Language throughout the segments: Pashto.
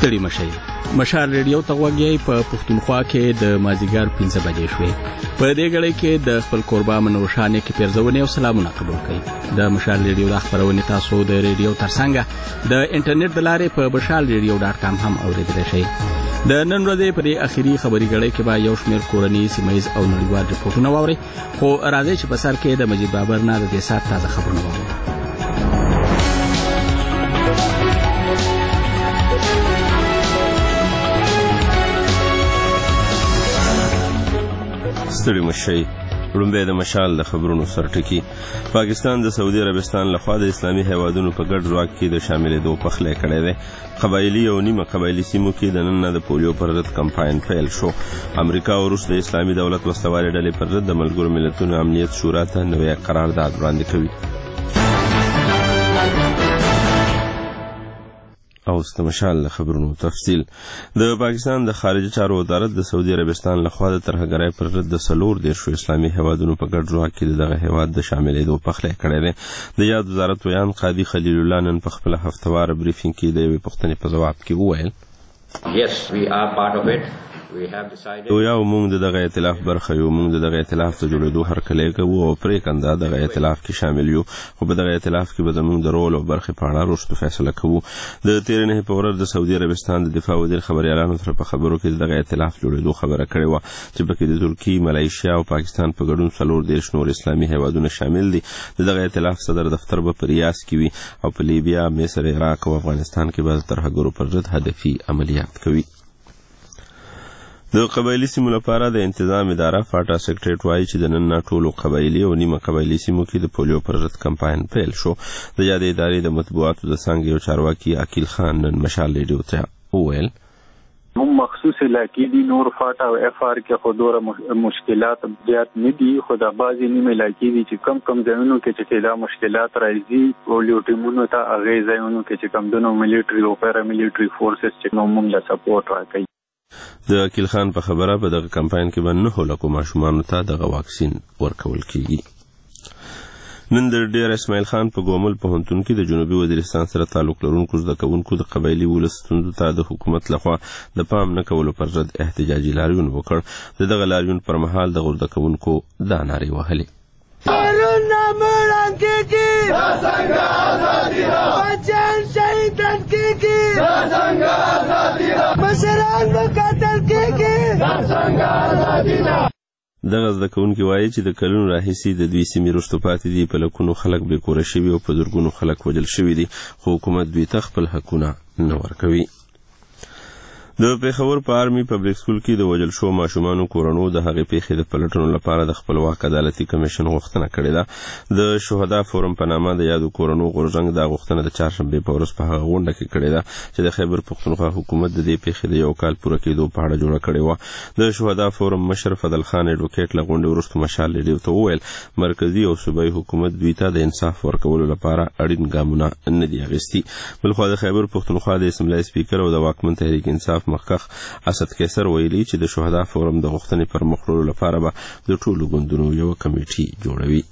ستړي مشئ. مشال ریډیو ته غوږی په پښتونخوا کې د مازیګر 15 بجې شوې. په دې غړي کې د خپل قربا منوشانه کې پیرزونه او سلامونه قبول کړئ. د مشال ریډیو د خبرونه تاسو د ریډیو ترڅنګ د انټرنیټ بلاره په mashalradio.com هم اوریدلی شئ. د نن ورځې په اخیری خبري غړي کې به یو شمېر کورنۍ سیمایز او نړیوال رپورټونه واوري، خو راځي چې په سر کې د مجید بابر نه د دې سات تازه خبرونه واورو. ستړي مشئ. لومبه د مشال د خبرونو سرټکی. پاکستان د سعودي عربستان لخوا د اسلامي هیوادونو په ګډ ځواک کې د شاملېدو پخلی کړی دی. قبایلي او نیمه قبایلي سیمو کې د نن نه د پولیو پر ضد کمپاین پیل شو. امریکا او روس د اسلامي دولت وسلوالې ډلې پر ضد د ملګرو ملتونو امنیت شورا ته نوی قرارداد وړاندې کوي. او استمشال خبرونو تفصیل. د پاکستان د خارجه چارو وزارت د سعودي عربستان لخوا د ترهګرۍ پر ضد د 14 اسلامي هیوادونو په ګډ ځواک کې دغه هیواد د شاملېدو پخلی کړی دی. د یاد وزارت ویان قاضي خلیل الله نن په خپل هفتوار بریفینګ کې د یوې پوښتنې په ځواب کې وویل Yes, we are part of it. یو موږ دغه ائتلاف برخه یو، موږ دغه ائتلاف ته جوړېدو هرکلی کوو او پرېکنده دغه ائتلاف کې شامل یو، خو په دغه ائتلاف کې به زموږ د رول او برخې په اړه وروستو فیصله کوو. د تېرې نهې په ورځ د سعودي عربستان د دفاع وزیر خبریالانو سره په خبرو کې دغه ائتلاف جوړېدو خبره کړې وه چې پکې د ترکیې، ملایشیا او پاکستان په ګډون 14 نور اسلامي هیوادونه شامل دي. دغه ائتلاف صدر دفتر به په ریاض کې وي او په لیبیا، مصر، عراق او افغانستان کې به د ترهګرو پر ضد هدفي عملیات کوي. د قبایلي سیمو لپاره د انتظام اداره فاټا سیکریټریټ وایي چې د نن نه ټولو قبایلي او نیمه قبایلي سیمو کې د پولیو پر ضد کمپاین پیل شو. د یادې ادارې د مطبوعاتو د څانګې یو چارواکي عقیل خان نن مشال ریډیو ته وویل هم مخصوص علاقې دي، نور فاټا او اف آر کې خو دوره مشکلات زیات نه دي، خو د بعضې نیمه علاقې دي چې کم ځایونو کې چې دا مشکلات راځي پولیو ټیمونو ته هغې ځایونو کې چې کم دنو ملیټري او پیرا ملیټري فورسز چې نو موږ له سپورټ راکوي. د عقیل خان په خبره په دغه کمپاین کې به 9 لکو ماشومانو ته دغه واکسین ورکول کیږي. نن د ډیر اسماعیل خان په ګومل پوهنتون کې د جنوبي وزیرستان سره تعلق لرونکو زده کوونکو د قبایلي ولس ستونزو ته د حکومت لخوا د پام نه کولو پر ضد احتجاجي لاریون وکړ. دغه لاریون پر مهال د زده کوونکو دا نارې وهلې دغه زده کوونکي وایي چې د کلونو راهیسې د دوی سیمې وروسته پاتې دي، په لکونو خلک بې کوره شوي او په زرګونو خلک وژل شوي دي، خو حکومت دوی ته خپل حقونه نه ورکوي. د پېښور په آرمي پبلک سکول کې د وژل شوو ماشومانو کورنو د هغې پیښې د پلټنو لپاره د خپلواک عدالتي کمیشن غوښتنه کړې ده. د شهدا فورم په نامه د یادو کورنو غورځنګ دا غوښتنه د چهارشنبې په ورځ په هغه غونډه کې کړې ده چې د خیبر پښتونخوا حکومت د دې پیښې د 1 کال پوره کېدو په اړه جوړه کړې وه. د شهدا فورم مشر فضل خان ایډوکیټ له غونډې وروسته مشال ریډیو ته وویل مرکزي او صوبایي حکومت دوی ته د انصاف ورکولو لپاره اړین ګامونه نه دي اخیستي. بلخوا د خیبر پښتونخوا د اسمبلی سپیکر او د واکمن تحریک انصاف مخکښ اسد کیسر ویلي چې د شهدا فورم د غوښتنې پر مخ وړلو لپاره به د ټولو ګوندونو یو کمیټي جوړوي.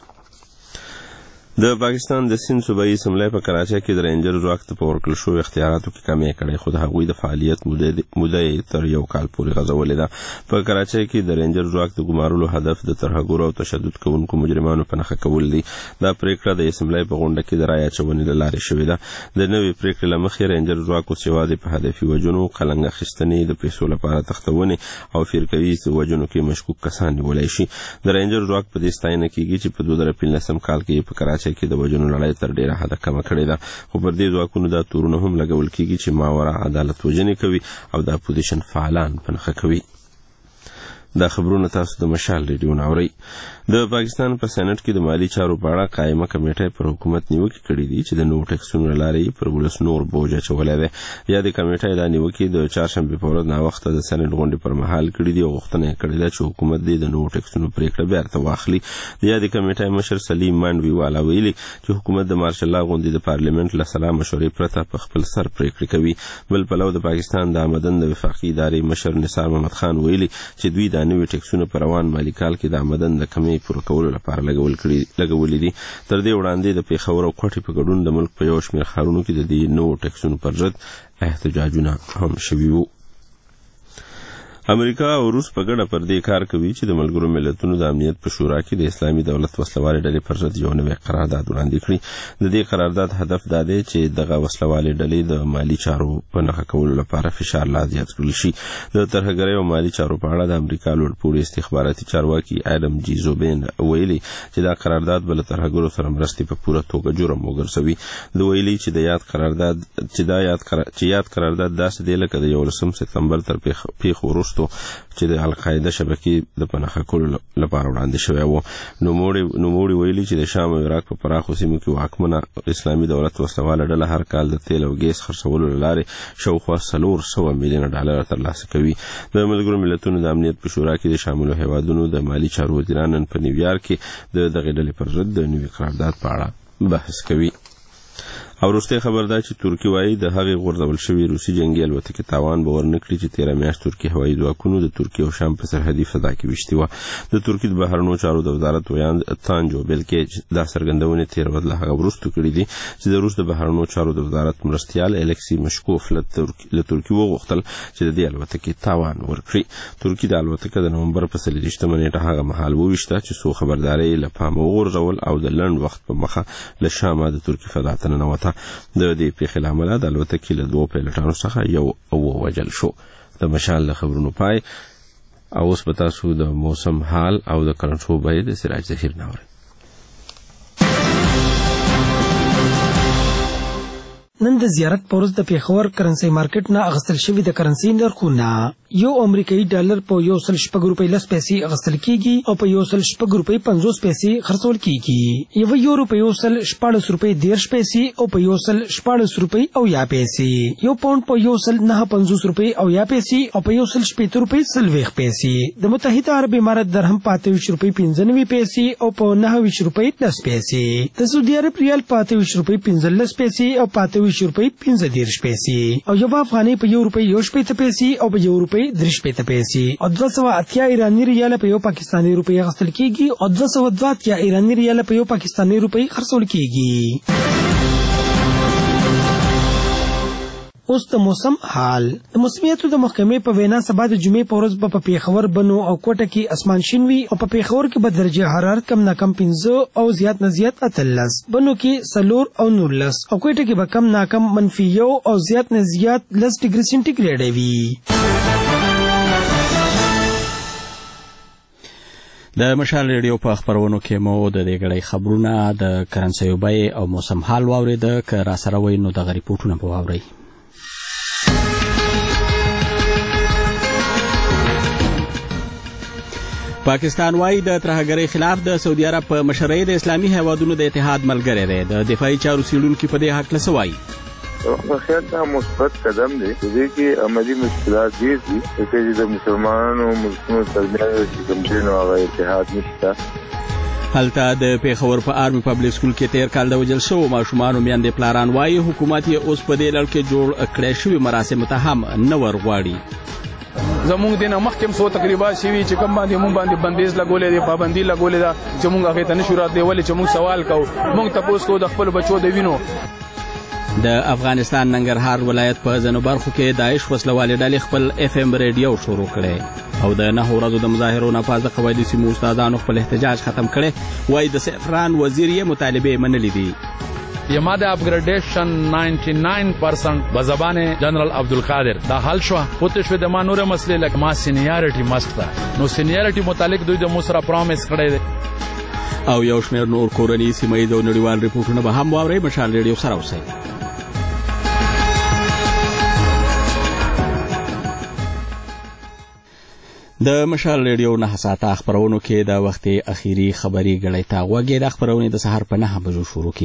د پاکستان د سند صوبایي اسمبلی په کراچۍ کې د رینجر ځواک ته په ورکړل شوو اختیاراتو کې کمی کړی، خو د هغوی د فعالیت موده یې تر 1 کال پورې غځولې ده. په کراچۍ کې د رینجر ځواک د ګمارلو هدف د ترهګرو او تشدد کوونکو مجرمانو په نښه کول دي. دا پریکړه د اسمبلی په غونډه کې د رایې اچونې له لارې شوې ده. د نوې پریکړې له مخې رینجر ځواک اوس یوازې په هدفي وژنو، قلنګ اخیستنې، د پیسو لپاره تختونې او فرقوي وژنو کې مشکوک کسان نیولی شي. د رینجر ځواک په دې ستاینه کېږي چې په 2015 کال کې په کراچۍ کې د وژنو لړۍ تر ډیره حده کمه کړې ده، خو پر دې ځواکونو دا تورونه هم لګول کېږي چې ماورا عدالت وژنې کوي او د اپوزیشن فعالان په نښه کوي. دا خبرونه تاسو د مشال ریډیو نه اورئ. د پاکستان په سېنات کې د مالی چارو په اړه قائمه کمیټه پر حکومت نیوکې کړې دي چې د نوو ټیکسونو له لارې پر ولس نور بوج اچولی دی. یادې کمیټه دا نیوکې د چهارشنبې په ورځ ناوخته د سېنات غونډې پر مهال کړې دي او غوښتنه یې کړې ده چې حکومت دې د نوو ټیکسونو پرېکړه بیرته واخلي. د یادې کمیټې مشر سلیم مانډوي والا ویلي چې حکومت د مارشل لا غونډې د پارلیمنت له سلا مشورې پرته په خپل سر پرېکړې کوي. بل پلو د پاکستان د آمدن د وفاقي ادارې مشر نثار محمد خان ویلي چې دوی د د نوي ټیکسونه په روان مالي کال کې د آمدن د کمۍ پوره کولو لپاره لګولي دي. تر دې وړاندې د پېښور او کوټې په ګډون د ملک په یو شمېر ښارونو کې د دې نوو ټیکسونو پر ضد احتجاجونه هم شوي وو. امریکا او روس په ګډه پر دې کار کوي چې د ملګرو ملتونو د امنیت په شورا کې د اسلامي دولت وسلوالې ډلې پر ضد یو نوی قرارداد وړاندې کړي. د دې قرارداد هدف دا دی چې دغه وسلوالې ډلې د مالي چارو په نښه کولو لپاره فشار لا زیات کړل شي. د ترهګرۍ او مالي چارو په اړه د امریکا لوړپوړي استخباراتي چارواکي اډم جي زوبین ویلي چې دا قرارداد به له ترهګرو سره مرستې په پوره توګه جرم وګرځوي. د ویلي چې یاد قرارداد داسې دی لکه د 11 سپتمبر تر پیښو وروسته چې د القاعده شبکې د پناه کولو لپاره وړاندې شوی و. نوموړي ویلي چې د شام او عراق په پراخو سیمو کې واکمنه اسلامي دولت وسلواله ډله هر کال د تیل او ګیس خرڅولو له لارې شاوخوا 400 میلیونه ډالر ترلاسه کوي. د ملګرو ملتونو د امنیت په شورا کې د شاملو هیوادونو د مالي چارو وزیران نن په نیویارک کې د دغې ډلې پر ضد د نوي قرارداد په اړه بحث کوي. او وروستی خبر دا چې ترکیه وايي د هغې غورځول شوي روسي جنګي الوتکې تاوان به ورنکړي چې 13 میاشت ترکي هوایي ځواکونو د ترکیه او شام په سرحدي فضا کې ویشتي وه. د ترکیې د بهرنیو چارو د وزارت ویان تانجو بلکې دا څرګندونې تېره ورځ له هغه وروسته کړي دي چې د روس د بهرنیو چارو د وزارت مرستیال الکسي مشکوف له ترکیې وغوښتل چې د دې الوتکې تاوان ورکړي. ترکیې د الوتکه د نومبر په 23 نیټه هغه مهال وویشته چې څو خبرداری له پامه وغورځول او د لنډ وخت په مخه له شامه د ترکیې فضا ته ننوته. د دې پیښې له امله د الوتکې له 2 پیلوټانو څخه یو ووژل شو. د مشال له خبرونو پای. او اوس به تاسو د موسم حال او د کرنټو بیې د سراج ظهیر نه اورئ. نن د زیارت په ورځ د پېښور کرنسي مارکیټ نه اغستل شوي د کرنسي نرخونه یو امریکایي ډالر په 1.6 روپۍ 10 پیسې اغستل کیږي او په 1.6 روپۍ 50 پیسې خرڅول کیږي. یو یورو په 1.14 روپۍ 10 پیسې او په 1.14 روپۍ او یا پیسې. یو پاوند په 1.950 روپۍ او یا پیسې او په 1.8 روپۍ 40 پیسې. د متحده عرب امارات درهم په 28 روپۍ 95 پیسې او په 29 روپۍ 10 پیسې. د سعودي عرب ریال په 28 روپۍ 15 پیسې او په 28 روپۍ 15 پیسې. او یو افغانۍ په 1 روپۍ 18 پیسې او په 1 روپۍ 3 پیسې. او 280 ایرانی ریال په یو پاکستانی روپۍ اخیستل کیږي او 280 ایرانی ریال په یو پاکستانی روپۍ خرڅول کیږي. اوس د موسم حال. د موسمیاتو د محکمې په وینا سبا د جمعې په ورځ به په پېښور، بنو او کوټه کې اسمان شین وي او په پېښور کې به درجه حرارت کم نه کم 15 او زیات نه زیات 13، بنو کې 4 او 19 او کوټه کې به کم نه کم -1 او زیات نه زیات 10 ډیګري سنټیګریډ وي. د مشال ریډیو په خبرونو کې مو د دې غړي خبرونه د کرنسي بیې او موسم حال واورید. که را سره وای نو د ریپورتونه په واوري. پاکستان وايي د ترهګرۍ خلاف د سعودي عرب په مشرۍ د اسلامي هیوادونو د اتحاد ملګری دی. د دفاعي چارو څېړونکي په دې حق له وایي. خیر دا مثبت قدم دی چې کې عملی مشکلات ډېر دي چې د مسلمانانو ملکونو ترمنځ چې کوم دي نو هغه اتحاد نشته. هلته د پېښور په آرمي پبلک سکول کې تیر کال د وژل شوو ماشومانو میندې پلاران وايي حکومت یې اوس په دې لړ کې جوړ کړی شوي مراسم ته هم نه ورغواړي. زموږ دینه مخکې څو تقریبات شوي چې کوم باندې مونږ باندې بندیز لګولې دي، پابندي لګولې ده چې مونږ هغې ته نشو راتلی. ولې چې مونږ سوال کوو، مونږ تپوس کوو د خپلو بچو د وینو. د افغانستان ننګرهار ولایت په ځینو برخو کې داعش وسلوالې ډلې خپل FM ریډیو شروع کړی او د 9 ورځو د مظاهرو نه پس د قواعدي سیمو استادانو خپل احتجاج ختم کړی. وایي د سفران وزیر یې مطالبې منلې دي. یما د اپګریډیشن 99% په زبان جنرال عبدالقادر دا حل شو. پوتې شو د ما نور مسلې لکه ما سینیارټي مست ده، نو سینیارټي متعلق دوی د موسره پرومس کړی دی. او یو شمېر نور کورني سیمه‌ییز او نړیوال ریپورټونه به هم واورئ. مشال ریډیو سره اوسئ. د مشال ریډیو 9 ساعته خبرونو کې د وخت اخیری خبري غړې ته غوږی. د خبرونې د سحر په 9 بجو شروع کیږي.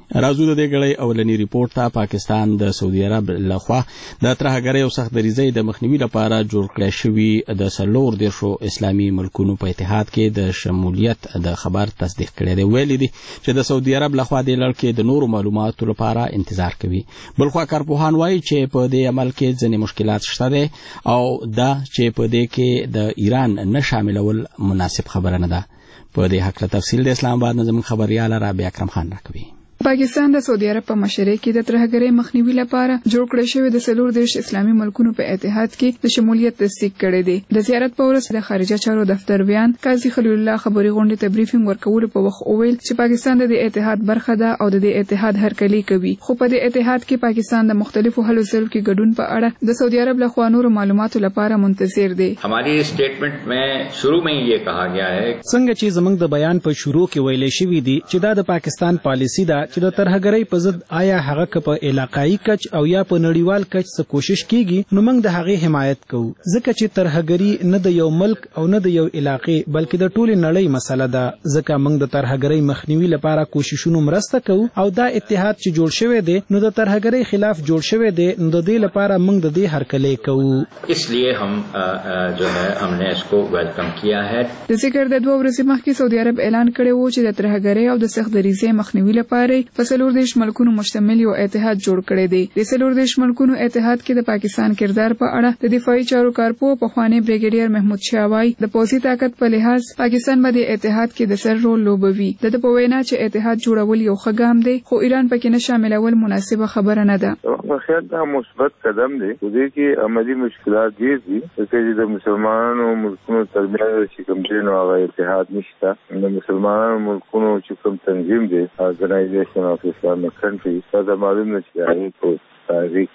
راځو د دې غړي اولنی ریپورت ته. پاکستان د سعودي عرب لخوا د ترهګرۍ او سخت دریزۍ د مخنیوي لپاره جوړ کړی شوی د 14 اسلامي ملکونو په اتحاد کې د شمولیت د خبر تصدیق کړی دی. ویلي دي چې د سعودي عرب لخوا د لړ د نورو معلوماتو لپاره انتظار کوي. بلخوا کارپوهان وایي چې په دې عمل کې ځینې مشکلات شته دي او دا چې په دې کې د ایران نه شاملول مناسب خبره نه ده. په دې حق له تفصیل د اسلام آباد نظم خبريال رابعه اکرم خان راکوي. پاکستان د سعودي عرب په مشرۍ کې د ترهګرۍ مخنیوي لپاره جوړ کړی شوی د 14 اسلامي ملکونو په اتحاد کې د شمولیت تصدیق کړی دی. د زیارت په ورځ د خارجه چارو دفتر بیان قاضي خلیل الله خبري غونډې ته بریفینګ ورکول په وخت اوویل چې پاکستان د اتحاد برخه ده او د اتحاد هرکلی کوي، خو په دې اتحاد کې پاکستان د مختلفو حل سلو کې ګډون په اړه د سعودي عرب لخوا نور معلوماتو لپاره منتظر دی. हमारी स्टेटमेंट में शुरू में ही ये कहा गया है څنګه چې زمنګ د بیان په شروع کې ویلې شوی دی چې دا د پاکستان پالیسی ده چې د ترهګرۍ په ضد آیا هغه که په علاقايي کچ او یا په نړیوال کچ څه کوشش کیږي نو موږ د هغې حمایت کوو، ځکه چې ترهګري نه د یو ملک او نه د یو علاقې بلکې د ټولې نړۍ مسله ده. ځکه موږ د ترهګرۍ مخنیوي لپاره کوششونو مرسته کوو او دا اتحاد چې جوړ شوی دی نو د ترهګرۍ خلاف جوړ شوی دی، نو د دې لپاره موږ د دې هرکلی کوو. इसलिए हम जो है हमने इसको वेलकम किया है. د ذکر د 2 ورځې مخکې سعودي عرب اعلان کړی و چې د ترهګرۍ او د سخت دریزۍ مخنیوي لپاره په 14 ملکونو مشتمل یو اتحاد جوړ کړی دی. د 14 ملکونو اتحاد کې د پاکستان کردار په اړه د دفاعي چارو کارپو پخوانی بریګیډیر محمود شاوای د پوځي طاقت په لحاظ پاکستان باندې اتحاد کې د سر رول لوبوي. د په وینا چې اتحاد جوړول یو ښه ګام دی خو ایران پکې نه شاملول مناسبه خبره نه ده. په خیال دا مثبت قدم دی. د دې کې عملی مشکلات ډېر دي چې د مسلمانانو ملکونو ترمنځ چې کوم دی نو هغه اتحاد نشته. د مسلمانانو ملکونو چې کوم تنظیم دی Organization of Islamic Countries دا معلوم نه چې هغه په تاریخ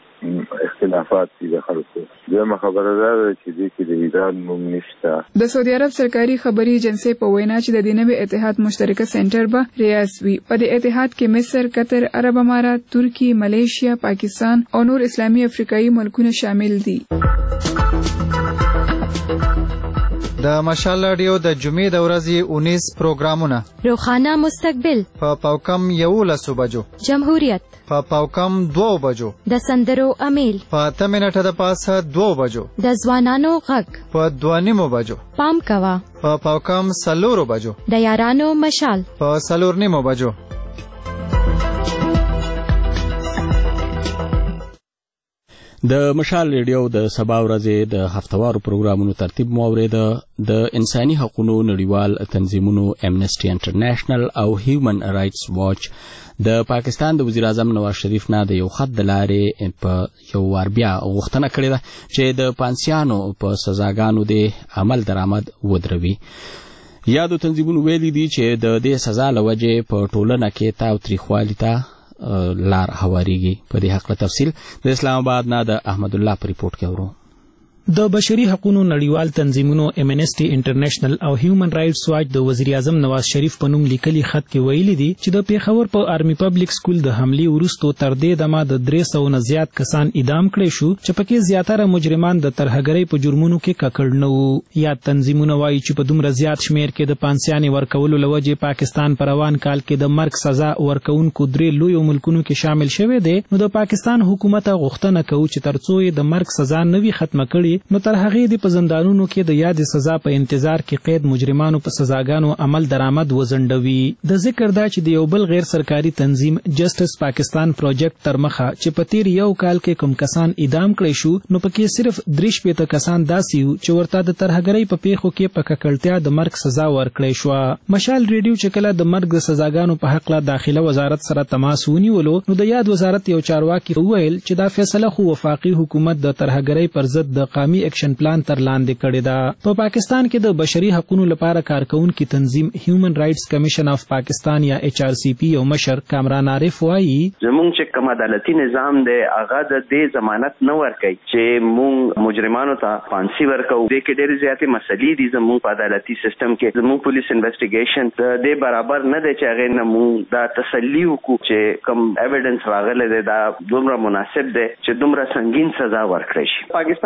کې اختلافات دي د خلکو. دغه خبره ده چې د کې د ایران نوم نشته. د سعودي عرب سرکاري خبري ایجنسی په وینا چې د دینوي اتحاد مشترکه سنټر به ریاض وي. په دې اتحاد کې مصر، قطر، عرب امارات، ترکی، ملیشیا، پاکستان او نور اسلامي افریقایي ملکونه شامل دي. د مشال رادیو د جمعې د ورځې 19 پروګرامونه: روخانه مستقبل په پاوکم 11 بجو، جمهوریت په پاوکم 2 بجو، د سندرو امیل په 8 منټه د پاسه 2 بجو، د ځوانانو غږ په 2:30 بجو، پام کوا په پاوکم 4 بجو، د یارانو مشال په 4:30 بجو. د مشال ریډیو د سبا ورځې د هفتوارو پروګرامونو ترتیب مو اورید. د انساني حقوقو نړیوال تنظیمونو امنسټي انټرنیشنل او هیومن رائټس واچ د پاکستان د وزیر اعظم نواز شریف نه د یو خط د لارې په یو وار بیا غوښتنه کړې ده چې د پانسیانو په سزاګانو د عمل درآمد ودروي. یادو تنظیمونو ویلي دي چې د دې سزا له وجې په ټولنه کې تاوتریخوالي ته لار هواریږي. په دې حق له تفصیل د اسلام آباد نه د احمد الله په ریپورت کې اورو. د بشري حقوقو نړیوال تنظیمونو امنسټي انټرنیشنل او هیومن رائټس واچ د وزیر اعظم نواز شریف په نوم لیکلي خط کې ویلي دي چې د پیښور په آرمي پبلک سکول د حملې وروسته تر دې دمه د 300 نه زیات کسان اعدام کړي شو چې پکې زیاتره مجرمان د ترهګرۍ په جرمونو کې ککړ نه وو. یا تنظیمونه وایي چې په دومره زیات شمیر کې د پانسیانې ورکولو لوجې پاکستان په روان کال کې د مرګ سزا ورکوونکو 3 لویو ملکونو کې شامل شوی دی. نو د پاکستان حکومت غوښتنه کوي چې ترڅو یې د مرګ سزا نوي ختمه کړي نو تر هغه د پزندانونو کې د یاد سزا په انتظار کې قید مجرمانو په سزاګانو عمل درآمد وزندوي. د ذکر دا چې د یو بل غیر سرکاري تنظیم جسټس پاکستان پروجیکټ تر مخه چې په تیر یو کال کې کوم کسان اعدام کړي شو نو پکې صرف 3 کسان داسي وو چې ورته د ترهګرۍ په پیښو کې په ککړتیا د مرګ سزا ورکړي شو. مشال ریډیو چې کله د مرګ سزاګانو په حق له داخله وزارت سره تماس ونیولو نو د یاد وزارت یو چارواکي وویل چې دا فیصله خو وفاقي حکومت د ترهګرۍ پر ضد د قومي اکشن پلان تر لاندې کړی ده. په پاکستان کې د بشري حقوقو لپاره کارکونکو تنظیم هیومن رائټس کمیشن اف پاکستان یا HRCP یو مشر کامران عارف وایي زمونږ چې کوم عدالتي نظام دی هغه د دې ضمانت نه ورکوي چې مونږ مجرمانو ته فانسي ورکو. د کې ډېرې زیاتې مسلې دي زمونږ په عدالتي سیستم کې. زمونږ پولیس انویسټیګیشن د دې برابر نه دی چې هغه نه مونږ دا تسلی وکړو چې کوم ایویډنس راغلی دی دا دومره مناسب دی چې دومره سنگین سزا ورکړي شي. پاکستان دنیا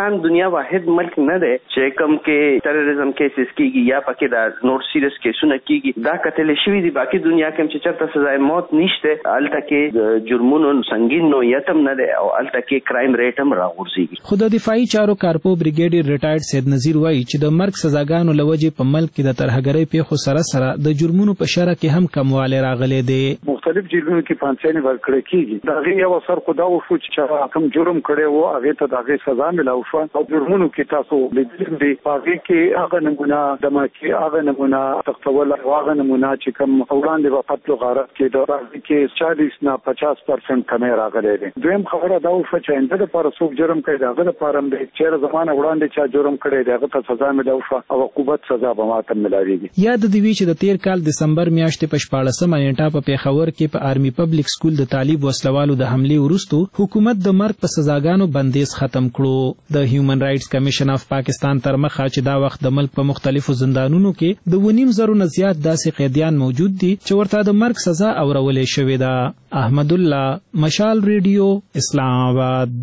دنیا واحد ملک نه دی چې کوم کې ټیرریزم کیسز کیږي یا پکې دا نور سیریس کیسونه کیږي. دا کتل شوی دی باقي دنیا کې چې چرته سزا موت نشته، الته کې جرمونو سنگین نوعیت هم نه دی او الته کې کرایم ریټ هم راغورځي. خو د دفاعي چارو کارپو بریګیډیر ریټایرډ سید نذیر وایي چې د مرګ سزاګانو لوجې په ملک کې د ترهګرۍ پیښو سره د جرمونو په شرح کې هم کموالی راغلی دی. مختلف جیلونو کې پانسیانې ورکړې کېږي. د هغې یو اثر خو دا وشو چې کوم جرم کړی و هغې ته د هغې سزا ملاو شوه او جرمونو کې تاسو لیدلي دي په هغې کې هغه نمونه دماکي، هغه نمونه تختول او هغه نمونه چې کوم وړاندې په قتل و غارت کې د هغې کې 40 نه 50% کمی راغلی دی. دویم خبره دا وشوه چې آینده دپاره څوک جرم کوي د هغه دپاره هم دی چېرې زمانه وړاندې چا جرم کړی دی هغه ته سزا ملاو شوه او عقوبت سزا به ماته ملاویږي. یاد د دې چې د تیر کال دسمبر میاشتې په 14مه نیټه په پیښور کې په آرمي پبلک سکول د طالب وسلوالو د حملې وروسته حکومت د مرګ په سزاګانو بندیز ختم کړو. د هیومن رائټس کمیشن اف پاکستان تر مخه چې دا وخت د ملک په مختلفو زندانونو کې د 2.5 نه زیات داسې قیدیان موجود دي چې ورته د مرګ سزا اورولې شوې ده. احمد الله، مشال ریډیو، اسلام آباد.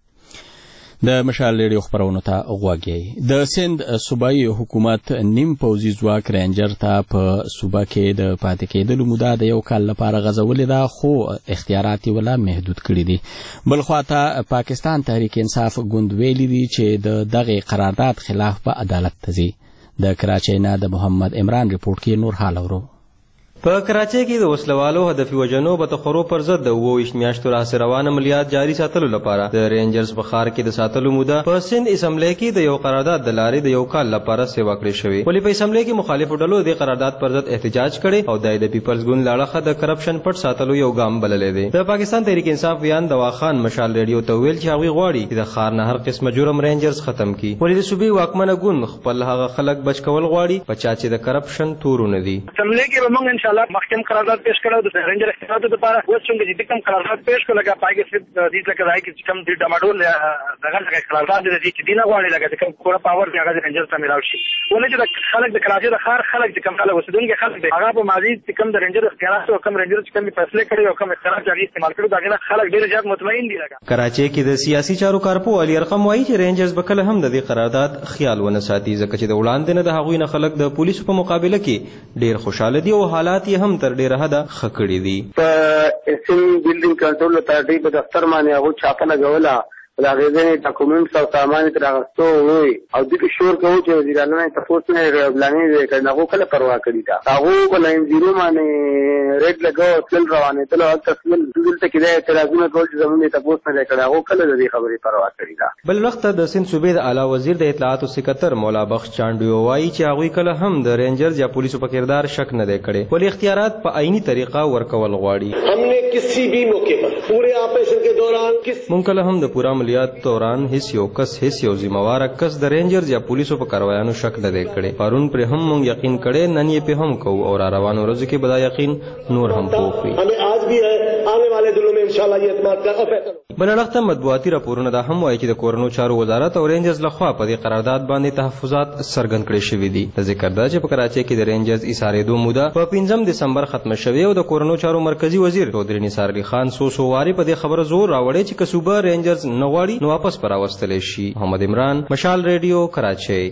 د مشال ریډیو خبرونو ته غوږی. د سند صوبایي حکومت نیم پوځي ځواک رینجر ته په صوبه کې د پاتې کېدلو موده د یو کال لپاره غځولې ده، خو اختیارات یې ولا محدود کړي دي. بل خواته پاکستان تحریک انصاف ګوند ویلي دي چې د دغه قرارداد خلاف به عدالت ته ځي. د کراچۍ نه د محمد عمران ریپورت کې نور حال اورو. په کراچۍ کې د وسلوالو هدفي وژنو په تخرو پر ضد د 28 میاشتو راهیسې روان عملیات جاري ساتلو لپاره د رینجرز په ښار کې د ساتلو موده په سند اسمبلی کې د یو قرارداد د لارې د یو کال لپاره سیوا کړې شوې. ولې په اسمبلی کې مخالفو ډلو د قرارداد پر ضد احتجاج کړي او د پیپلز ګوند لاړه د کرپشن پټ ساتلو یو ګام بللې دی. د پاکستان تحریک انصاف ویان دواخان مشال ریډیو ته ویل چې هغوی غواړي چې د ښار نه هر قسمه جرم رینجرز ختم کړي. ولې د صوبې واکمنه ګوند خپل هغه خلک بچ کول غواړي په چا چې د کرپشن تورونه دي. اسمبلی کې به موږ ان شاء الله محکم قرارداد پیش کړو د رینجر اختیاراتو لپاره. اوس څنګه چې کوم قرارداد پیش کړو لکه پای کې صرف د دې لکه راځي چې کوم د ډماډول دغه لکه قرارداد د دې دینه غواړي لکه کوم کور پاور دی هغه رینجر ته ملاوي شي. ولې چې د خلک د کراچۍ د ښار خلک چې کوم خلک اوسېدونکي خلک دي هغه په ماضي چې کوم د رینجر اختیارات او کوم رینجر چې کوم فیصله کړي او کوم اختیارات هغه استعمال کړي دا خلک ډېر زیات مطمئن دي. لکه کراچۍ کې د سیاسي چارو کارپو علي ارقم وایي چې رینجرز به کله هم د دې قرارداد خیال ونه ساتي ځکه چې د وړاندې نه د هغوی نه خلک د پولیسو په مقابله کې ډېر خوشاله دي او حالات یې هم تر ډېره حده ښه کړي دي. په اسم بلډینګ کنټرول اتارټي په دفتر باندې هغه چاپه لګوله دا غوښنه ډاکومېنټس او سامان تر راغستو وي او د شور کوي چې وزیر اعلی تاسو نه بلانې کړي هغه کله پروا کړی دا هغه بلاین زیرو باندې ریډ لګاو تل روانه تل او تسلیم دلته کې دا اعتراضونه ټول چې زمونږ تاسو نه کړي هغه کله د دې خبرې پروا کړی دا. بل وخت د سند صوبې د اعلی وزیر د اطلاعات او سکرټر مولا بخش چاندیو وایي چې هغه کله هم د رینجرز یا پولیسو په کردار شک نه دی کړي ولې اختیارات په عیني طریقه ورکول غواړي. हमने किसी भी मौके पर पूरे ऑपरेशन के दौरान مونږ کله هم د پورا عملیات دوران هیڅ یو ذمہوار کس د رینجرز یا پولیسو په کاروایانو شک نه دی کړي. پرون پر هم مونږ یقین کړي نن یې په هم کوو او روانو ورځو کې به دا یقین نور هم پوخ وي. हमें आज भी है आने वाले दिनों में इंशाल्लाह ये اعتماد का فیصله. بل اړخ ته مطبوعاتي راپورونه دا هم وایي چې د کورونو چارو وزارت او رینجرز لخوا په دې قرارداد باندې تحفظات څرګند کړي شوي دي. د ذکر ده چې په کراچۍ کې د رینجرز ایسارېدو موده په 5 دسمبر ختمه شوې او د کورونو چارو مرکزی وزیر چودري نثار علي خان سو واري په دې خبره زور راوړی چې کسوبه رینجرز نه غواړي نو واپس راوستل شي. محمد عمران، مشال ریډیو، کراچۍ.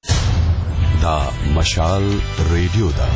دا مشال ریډیو ده.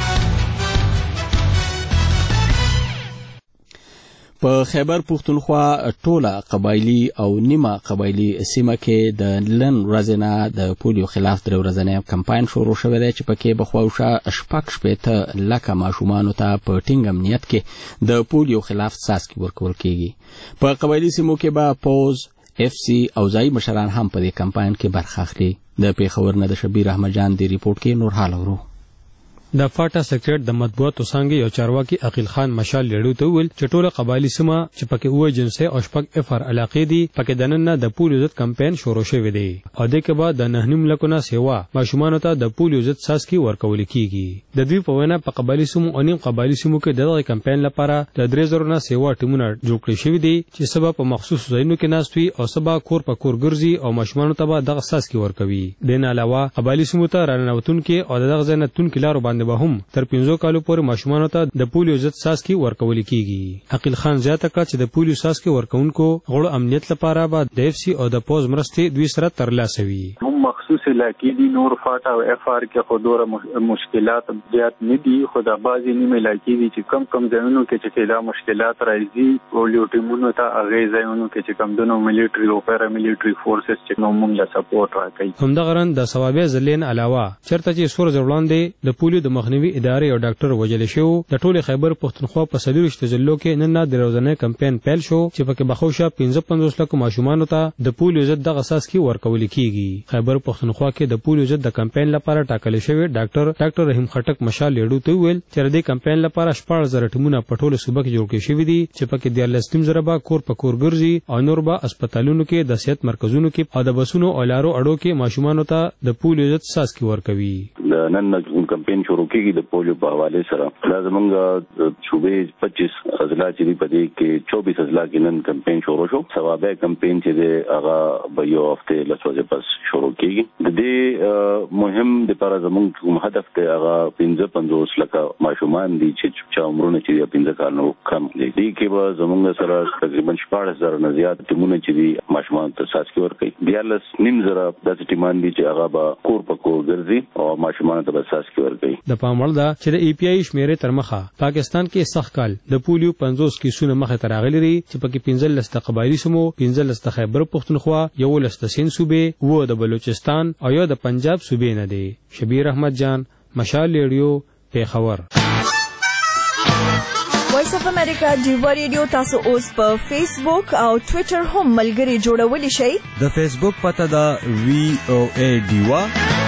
په خیبر پښتونخوا ټوله قبایلی او نیمه قبایلی سیمه کې د لن ورځې د پولیو خلاف درې ورځنی کمپاین شروع شوی دی چې پکې بخواوشه شپږ شپېته لکه ماشومانو ته په ټینګ امنیت کې د پولیو خلاف څاڅکي ورکول کیږي. په قبایلی سیمو کې به پوز، اف سی او ځایي مشران هم په دې کمپاین کې برخه اخلي. د پیښور نه د شبیر احمد جان دی ریپورت کې نور حال اورو. د فاټا سیکریټ د مطبوعاتو څنګه یو چارواکي عقیل خان مشال لیډو ته ویل چې ټوله قبایلی سیمه چې پکې وې جنسي او شپږ اف ار علاقې دي پکې د نن نه د پولیو ضد کمپاین شروع شوی دی او د کې بعد د 9 لکونه سیوا ماشومانو ته د پولیو ضد څاڅکي ورکول کیږي. د دوی په وینا په قبایلی سیمو او نیم قبایلی سیمو کې دغه کمپاین لپاره د 3000 نه سیوا ټیمونه جوړ کړي شوی دي چې سبب په مخصوص ځایونو کې ناستوي او سبا کور په کور ګرځي او ماشومانو ته دغه څاڅکي ورکوي. د نه علاوه قبایلی سیمو ته رانوتون کې او دغه ځای نه تون کې لارو باندې وړاندې به هم تر 15 کالو پورې ماشومانو ته د پولیو ضد څاڅکي ورکول کیږي. عقیل خان زیاته کړه چې د پولیو څاڅکي ورکونکو غړو امنیت لپاره به د اف سی او د پوز مرستې دوی سره ترلاسه وي. مخصوص علاقې دي نور فاټا او اف آر کې خودوره مشکلات زیات نه دي، خو دا بعضې نیمې علاقې دي چې کم ځایونو کې چې دا مشکلات راځي پولیو ټیمونو ته هغې ځایونو کې چې کمدنو ملیټري او پیرا ملیټري فورسز چې نو موږ له سپورټ راکوي. همدغه رن د ثوابې ضلع علاوه چېرته چې څو ورځې وړاندې د پولیو د مخنیوي ادارې یو ډاکټر وژل شو، د ټولې خیبر پښتونخوا په 24 ضلعو کې نن د ورځنی کمپاین پیل شو چې پکې بخوشه 55 لک ماشومانو ته د پولیو ضد دغه څاڅکي ورکول کیږي. خیبر پښتونخوا کې د پولیو ضد د کمپاین لپاره ټاکل شوی ډاکټر رحیم خټک مشال لیډو ته ویل چې د کمپاین لپاره 14,000 ټیمونه په ټولو صوبه کې جوړ کړي شوي دي چې پکې 13 به کور په کور ګرځي او نور به هسپتالونو کې د صحت مرکزونو کې او د بسونو او لارو اډو کې ماشومانو ته د پولیو ضد څاڅکي ورکوي. نن کمپاین شروع کیږي د پولیو په حواله سره. دا زمونږ صوبې 25 اضلاع چې په دې کې 24 اضلاع کې نن کمپاین شروع شو. ثوابې کمپاین چې د هغه به یو هفته لسوځه پس شروع کیږي. د دې مهم د لپاره زمونږ کوم هدف ته هغه 55 لک ماشومان دي چې عمرونه چې 15 کال نو کم دي. دې کې به زمونږ سره تقریبا 14,000 نه زیات ټیمونه چې دي ماشومان ته څاڅکي ورکوي. 14,000 داسې ټیمان دي چې هغه به کور په کور ګرځي او ماشومان ته به څاڅکي ورکوي. د پام وړ ده چې د ای پی آی شمیرې تر مخه پاکستان کې سخت کال د پولیو 50 کیسونه مخه ته راغلي دي چې پکې 15 د قبایلی سمو، 15 د خیبر پښتونخوا، 11 د سند صوبې، 9 د بلوچستان او 1 د پنجاب صوبې نه دي. شبیر احمد جان، مشال ریډیو، پیښور. وایس اف امریکا ډیوا ریډیو تاسو اوس په فیسبوک او ټوئیټر هم ملګري جوړولی شئ. د فیسبوک پته ده VOA ډیوا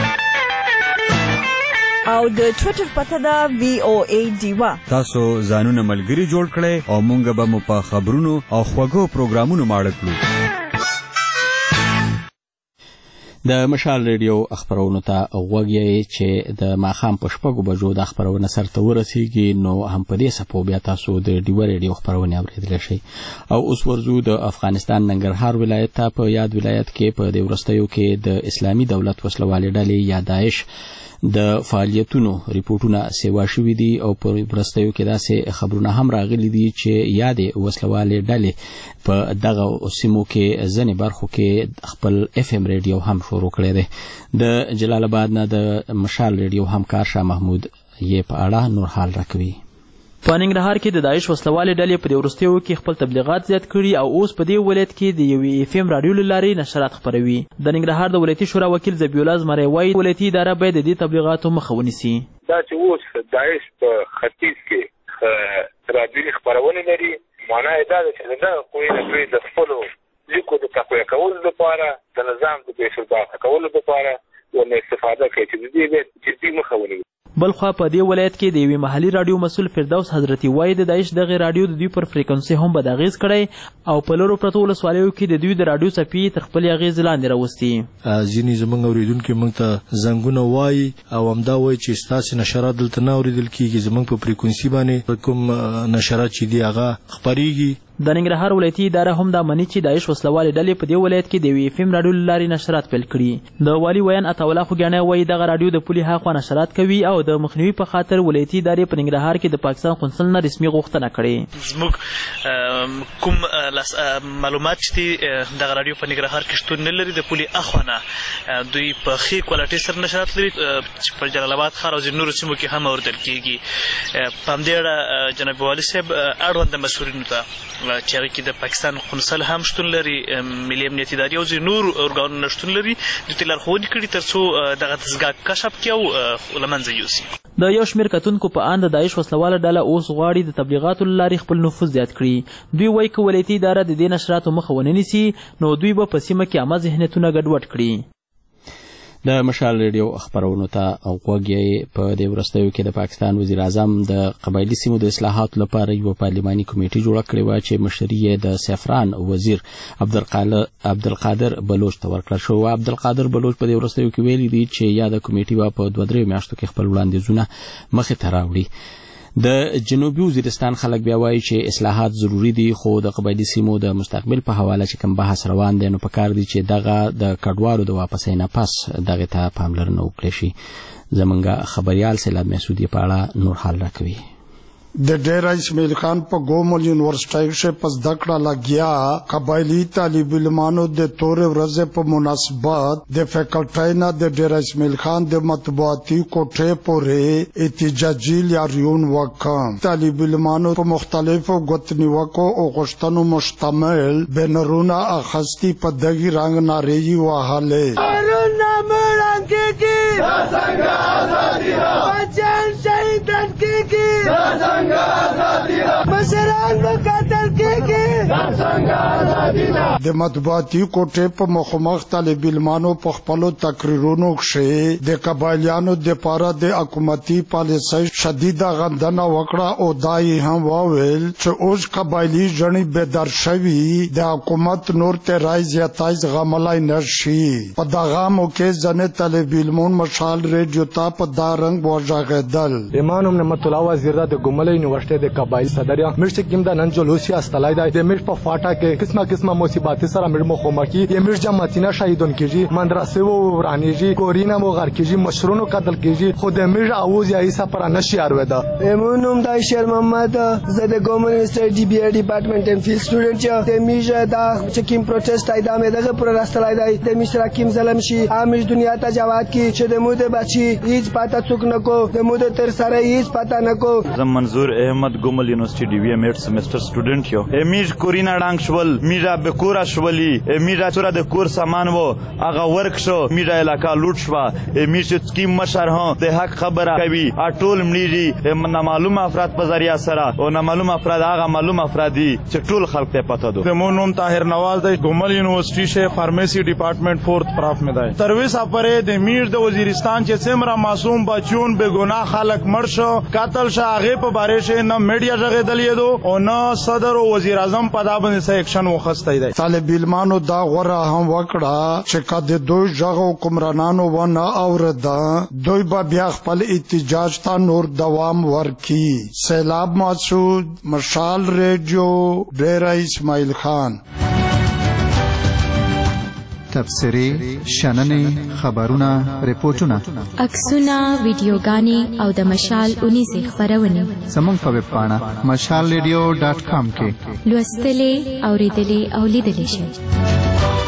او د ټوئیټر پته ده VOA ډیوا. تاسو ځانونه ملګري جوړ کړئ او مونږ به مو په خبرونو او خوږو پروګرامونو ماړه کړو. د مشال ریډیو خبرونو ته غوږی چې د ماښام په 6 بجو د خبرونه سرته ورسیږي، نو هم په دې سپو بیا تاسو د ډیوا ریډیو خبرونه اوریدلی شئ. او اوس ورځو د افغانستان ننګرهار ولایت ته. په یاد ولایت کې په دې وروستیو کې د اسلامي دولت وسلوالې ډلې یا داعش د فعالیتونو ریپورتونه سیوا شوي دي او په وروستیو کې داسې خبرونه هم راغلي دي چې یادې وسلوالې ډلې په دغه سیمو کې ځینې برخو کې خپل اف ام ریډیو هم شروع کړی دی. د جلال آباد نه د مشال ریډیو همکار شاه محمود یې په اړه نور حال راکوي. په ننګرهار کې د داعش وسلوالې ډلې په دې وروستیو کې خپل تبلیغات زیات کړي او اوس په دې ولایت کې د یوې اف ام راډیو له لارې نشرات خپروي. د ننګرهار د ولایتي شورا وکیل ذبیح الله زمری وایي ولایتي اداره باید د دې تبلیغاتو مخه ونیسي. دا چې اوس داعش په ختیځ کې راډیو خپرونه لري، معنا یې دا ده چې دا کوی نه د خپلو لیکو د تقویه کولو لپاره د نظام د بېثباته کولو لپاره ورنه استفاده کوي چې د دې باید جدي مخه ونیسي. بلخوا په دې ولایت کې د یوې محلي راډیو مسؤل فردوس حضرتي وایي د داعش دغه راډیو د دوی پر فریکونسي هم بد اغېز کړی او په لرو پرتو ولسوالیو کې د دوی د راډیو څپې تر خپلې اغېزې لاندې راوستي. ځینې زموږ اورېدونکي موږ ته زنګونه وایي او همدا وایي چې ستاسې نشرات دلته نه اورېدل کېږي، زموږ په فریکونسي باندې کوم نشرات چې دي هغه خپرېږي. د ننګرهار ولایتي اداره هم دا مني چې داعش وسلوالې ډلې په دې ولایت کې د یوې اف ام راډیو له لارې نشرات پیل کړي. د والي ویان عطاالله خوږیاڼی وایي دغه راډیو د پولې هاخوا نشرات کوي او د مخنیوي په خاطر ولایتي ادارې په ننګرهار کې د پاکستان قونسل نه رسمي غوښتنه کړې. زموږ کوم معلومات چې دغه راډیو په ننګرهار کې شتون نه لري، د پولې اخوا نه دوی په ښې کوالټۍ سره نشرات لري چې په جلال آباد ښار او ځینو نورو سیمو کې هم اورېدل کېږي. په همدې اړه جناب والي صاحب اړونده مسؤلینو ته چې هغې کې د پاکستان قونسل هم شتون لري، ملي امنیت ادارې او ځینې نور ارګانونه شتون لري، دوی ته لارښوونې کړي تر څو دغه دستګاه کشف کړي او له منځه یوسي. د یو شمېر کتونکو په اند د داعش وسلواله ډله اوس غواړي د تبلیغاتو له لارې خپل نفوذ زیات کړي. دوی وایي که ولایتي اداره د دې نشراتو مخه ونه نیسي نو دوی به په سیمه کې عامه ذهنیتونه ګډوډ کړي. د مشال ریډیو خبرونو ته غوږی. په دې وروستیو کې د پاکستان وزیر اعظم د قبایلي سیمو د اصلاحاتو لپاره یو پارلماني کمیټه جوړه کړې وه چې مشري یې د سیفران وزیر عبدالقادر بلوچ ته ورکړل شو. عبدالقادر بلوچ په دې وروستیو کې ویلي دي چې یا د کمیټې به په 2-3 میاشتو کې خپل وړاندیزونه مخې ته راوړي. د جنوبي وزیرستان خلک بیا وایي چې اصلاحات ضروری دي خو د قبایلی سیمو د مستقبل په حواله چې کوم بحث روان دی نو پکار دي چې دغه د کډوالو د واپسۍ نه پس دغه ته پاملرنه وکړي شي. زمونږ خبريال سیلاب مسعودي په اړه نور حال راکوي. د ډیر اسماعیل خان په ګومل یونیورسيټي کې پس دکړه لګیا قبایلی طالب علمانو د تور ورځ په مناسبت د فیکلټي نه د ډیر اسماعیل خان د مطبوعاتي کوټه پورې احتجاجي لاریون وکړ. طالب علمانو په مختلفو غوښتنو او غوښتنو مشتمل بنرونه اخستي په دغه رنگ ناري وهاله. د مطبوعاتي کوټې په مخامخ طالب علمانو په خپل تقریرونو کې د قبایلیانو د پاره د حکومتي پالیسۍ شدیده غندنه وکړه او دای هم وویل چې اوس قبایلی ځنی بیدار شوي د حکومت نور ته راي زیاتای غملای نشي. په دغه موقع ځنه طالب علمون مشال ریډیو ته په دارنګ وژغېدل. امام نعمت الله وزیر د ګومل یونیورسيټي د قبایل صدریا مرشد کیم د نن جلوسی استلای د مش په فاټا کې قسمه مصیبات سره مر مخومکی یم مش جماعتینا شهیدون کیږي مدرسې و ورانیږي کورینه و غر کیږي مشرونو قتل کیږي خود مر اوز یا ایسا پر نشي ارودا. امونم د شیر محمد زده ګومل یونیورسيټي ډي بي ډپارټمنټ ام فیل سټوډنټ چې میجه دا چکیم پروتست ایدامه دغه پر راستلای د مشر حکیم ظلم شي امیش دنیا ته جواد کی چې د موده بچي هیڅ پاتا څوک نکو د موده تر سره هیڅ پاتا نکو. زم منظور احمد ګومل یونیورسيټي ډي بي ام ایټ سیمستر سټوډنټ یو امیج کورینا ډانګ شول میرا بکورا شولی میرا چورا د کور سامان وو هغه ورک شو میرا علاقہ لوټ شو میش سکیم مشر هو د حق خبره کوي اټول مړي نه معلوم افراد په ذریعہ سره او نه معلوم افراد هغه معلوم افرادی چې ټول خلک ته پته دو. زمون نوم طاهر نواز د ګومل یونیورسيټي شه فارمیسی ډپارټمنٹ 4th پراف میں دی ترویس اپره د میر د وزیرستان چې سمرا معصوم بچون به ګناه خلک مړ شو قاتل شو هغه په باره شه نه میډیا ژغه دلیدو او نه صدر او وزیر اعظم په دا باندې سیکشن وخستای دی. طالب علمانو دا غره هم وکړه چې کده دوی ژغه حکمرانانو و نه اوردا دوی به بیا خپل احتجاج ته نور دوام ورکي. سیلاب مسعود مشال ریډیو ډیر اسماعیل خان. تفسیری شننې خبرونه ریپورتونه عکسونه ویډیوګانې او د مشال 19 خبرونه زموږ په ویب پاڼه mashalradio.com کې لوستلې اوریدلې او لیدلې شئ.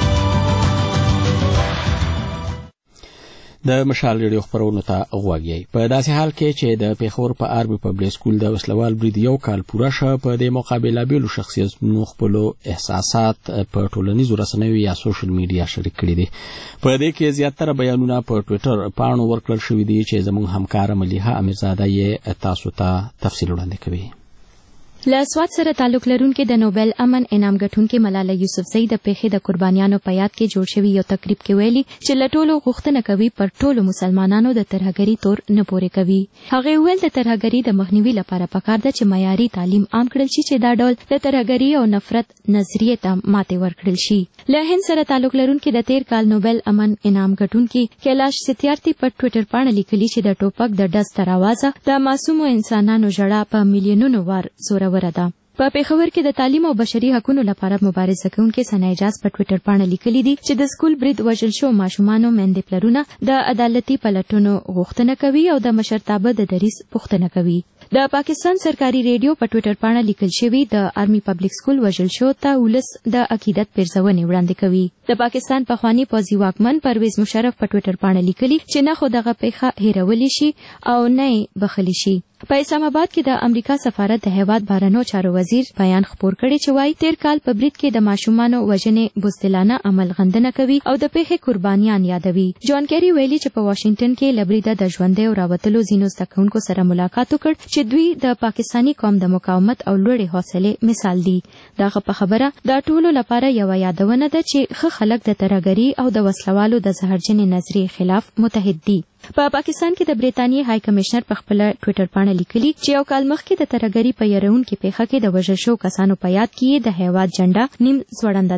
د مشال ریډیو خبرونو ته غوږی په داسې حال کې چې د پیښور په آرمي پبلک سکول د وسلوال برید یو کال پوره شو په د مقابله بیلو شخصیتونو خپل احساسات په ټولنیزو رسنیو یا سوشل میډیا شریک کړي دي. په دې کې زیاتره بیانونه په ټوئیټر پاڼو ورکړل شوي دي چې زموږ همکار ملیحه امیرزاده یې تاسو ته تفصیل وړاندې کوي. له سواد سره تعلق لرونکي د نوبل امن انعام ګټونکي ملاله یوسفزۍ د پیښې د قربانیانو په یاد کې جوړ شوی یو تقریب کې ویلي چې له ټولو غوښتنه کوي پر ټولو مسلمانانو د ترهګرۍ تور نه پورې کوي. هغه ویل د ترهګرۍ د مخنیوي لپاره پکار ده چې معیاري تعلیم عام کړل شي چې دا ډول د ترهګرۍ او نفرت نظریې ته ماتې ورکړل شي. له هند سره تعلق لرونکي د تیر کال نوبل امن انعام ګټونکي کیلاش ستیارتي په ټوئیټر باندې لیکلي چې د ټوپک د ډز تر اوازه د معصومو انسانانو ژړا په میلیونونو وار زوروره ده. په پیښور کې د تعلیم او بشري حقوقو لپاره مبارزه کوونکي ثنا اجاز په ټوئیټر باندې لیکلي دي چې د سکول برید وژل شو ماشومانو مندې پلرونه د عدالتي پلټونو غوښتنه کوي او د مشرتابه د دریس پوښتنه کوي. د پاکستان سرکاري ریډیو په ټوئیټر باندې لیکل شوی د آرمي پبلک سکول وژل شو ته ولس د عقیدت پیرزونې وړاندې کوي. د پاکستان پخوانی پوځي واکمن پرویز مشرف په ټوئیټر باندې لیکلي چې نه خو دغه پیښه هیرولې شي او نه بخلی شي. په اسلام آباد کې د امریکا سفارت د هیواد بهرنیو چارو وزیر بیان خپور کړی چې وايي تیر کال په برید کې د ماشومانو وژنې بزدلانه عمل غندنه کوي او د پیښې قربانیان یادوي. جان کیری ویلي چې په واشنگټن کې لبریده د ژوندۍ او راوتلو ځینو زدهکوونکو سره ملاقات وکړ چې دوی د پاکستانی قوم د مقاومت او لوړې حوصلې مثال دي. دغه په خبره د ټولو لپاره یو یادونه ده چې ښه خلک د ترهګرۍ او د وسلوالو د زهرجنې نظریې خلاف متحد دي. په پاکستان کې د بریټانیې های کمشنر په خپل ټوئیټر باندې لیکلي چې یو کال مخکې د ترهګرۍ په یارونکو پیښه کې د وژل شو کسانو په یاد کې د هیواد جنډه نیم ځوړنده ده.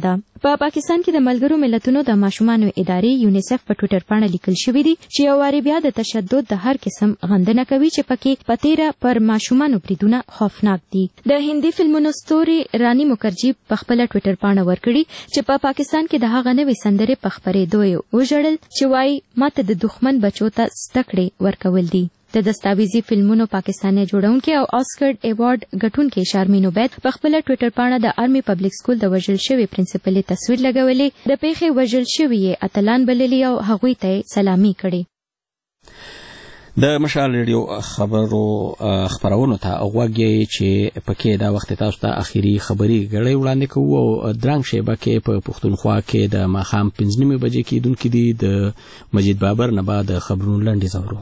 په پاکستان کې د ملګرو ملتونو د ماشومانو ادارې یونیسف په ټوئیټر باندې لیکل شوی دی چې یو واری بیا د تشدد د هر قسم غندنه کوي چې پکې پتیره پر ماشومانو بریدونه خوفناک دي. د هندي فلمونو ستوري رانی مکرجی په خپل ټوئیټر باندې ورکړي چې په پاکستان کې د هغه نوې سندرې په خبرېدو وژړل چې وايي ماته د دښمن بچو ته زدهکړې ورکول دي. د دستاویزي فلمونو پاکستاني جوړونکي او آسکر ایوارډ ګټونکي شارمین عبید په خپل ټوئیټر باندې د آرمي پبلک سکول د وژل شوی پرنسپلې تصویر لګولې، د پیښې وژل شوی اتلان بللي او هغوی ته سلامي کړې. د مشال ریډیو خبرونو ته غوږی چې پکې دا وخت تاسو ته اخیری خبري غړې وړاندې کوو او درنګ شیبه کې په پښتونخوا کې د ماخام 5:30 بجې کې دونکو دي د مجید بابر نه بعد خبرونو لاندې زورو.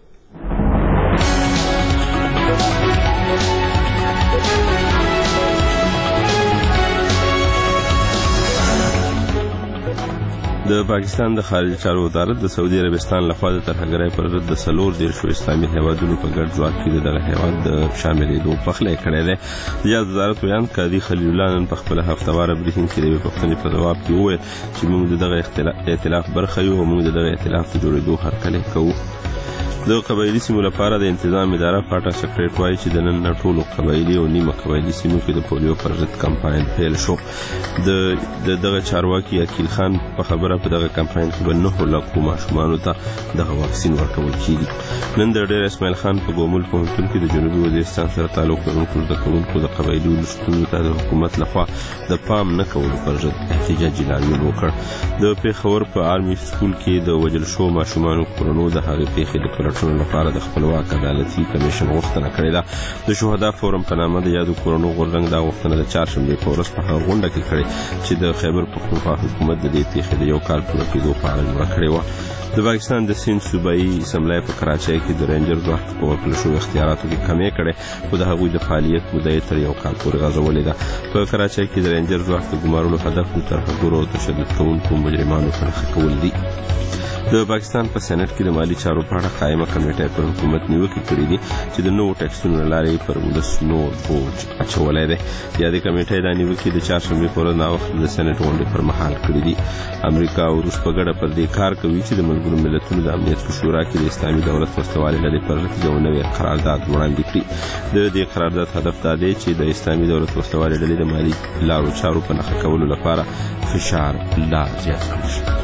د پاکستان د خارجه چارو وزارت د سعودي عربستان لخوا د ترهګرۍ پر ضد د 14 اسلامي هیوادونو په ګډ ځواک کې دغه هیواد د شاملېدو پخلی کړی دی. د یاد وزارت ویان قاضي خلیل الله نن په خپله هفتواره بریفینګ کې د یوې پوښتنې په ځواب کې وویل چې موږ د دغه ائتلاف برخه یو او موږ د دغه ائتلاف د جوړېدو هرکلی کوو. د قبایلي سیمو لپاره د انتظام اداره فاټا سکریټ وایي چې د نن ټولو قبایلي او نیمه قبایلي سیمو کې د پولیو پر ضد کمپاین پیل شو. د دغه چارواکي اکیل خان په خبره په دغه کمپاین کې به 9 لکو ماشومانو ته دغه واکسین ورکول کیږي. نن د ډیر اسماعیل خان په ګومل پوهنتون کې د جنوبي وزیرستان سره تعلق لرونکو زده کوونکو د قبایلي ولسمشرانو ته د حکومت لخوا د پام نه کولو پر ضد احتجاجي لاریون وکړ. د پیښور په آرمي سکول کې د وژل شوو ماشومانو کورنو د هغې پیښې د لپاره د خپلواک عدالتي کمیشن غوښتنه کړې ده. د شهدا فورم په نامه د یادو کورنو غورځنګ دا غوښتنه د چهارشنبې په ورځ په هغه غونډه کې کړې چې د خیبر پښتونخوا حکومت د دې پیښې د یو کال پوره کېدو په اړه جوړه کړې وه. د پاکستان د سیند صوبایي اسمبلی په کراچۍ کې د رینجر ځواک په ورکړل شویو اختیاراتو کې کمې کړې خو د هغوی د فعالیت موده یې تر یو کال پورې غځولې ده. په کراچۍ کې د رینجر ځواک د ګمارلو هدف د ترهګرو او تشدد کوونکو مجرمانو په نښه کول دي. د پاکستان په سېنات کې د مالی چارو په اړه قائمه کمیټه پر حکومت نیوکې کړې دي چې د نوو ټیکسونو له لارې پر ولس نور بوج اچولی دی. یا د کمیټې دا نیوکې د چهارشنبې په ورځ ناوخته د سېنات غونډې پر مهال کړې دي. امریکا او روس په ګډه پر دې کار کوي چې د ملګرو ملتونو د امنیت په شورا کې د اسلامي دولت وسلوالې ډلې پر ضد یو نوی قرارداد وړاندې کړي. د دې قرارداد هدف دا دی چې د اسلامي دولت وسلوالې ډلې د مالي لارو چارو په نښه کولو لپاره فشار لا زیات کړي شي.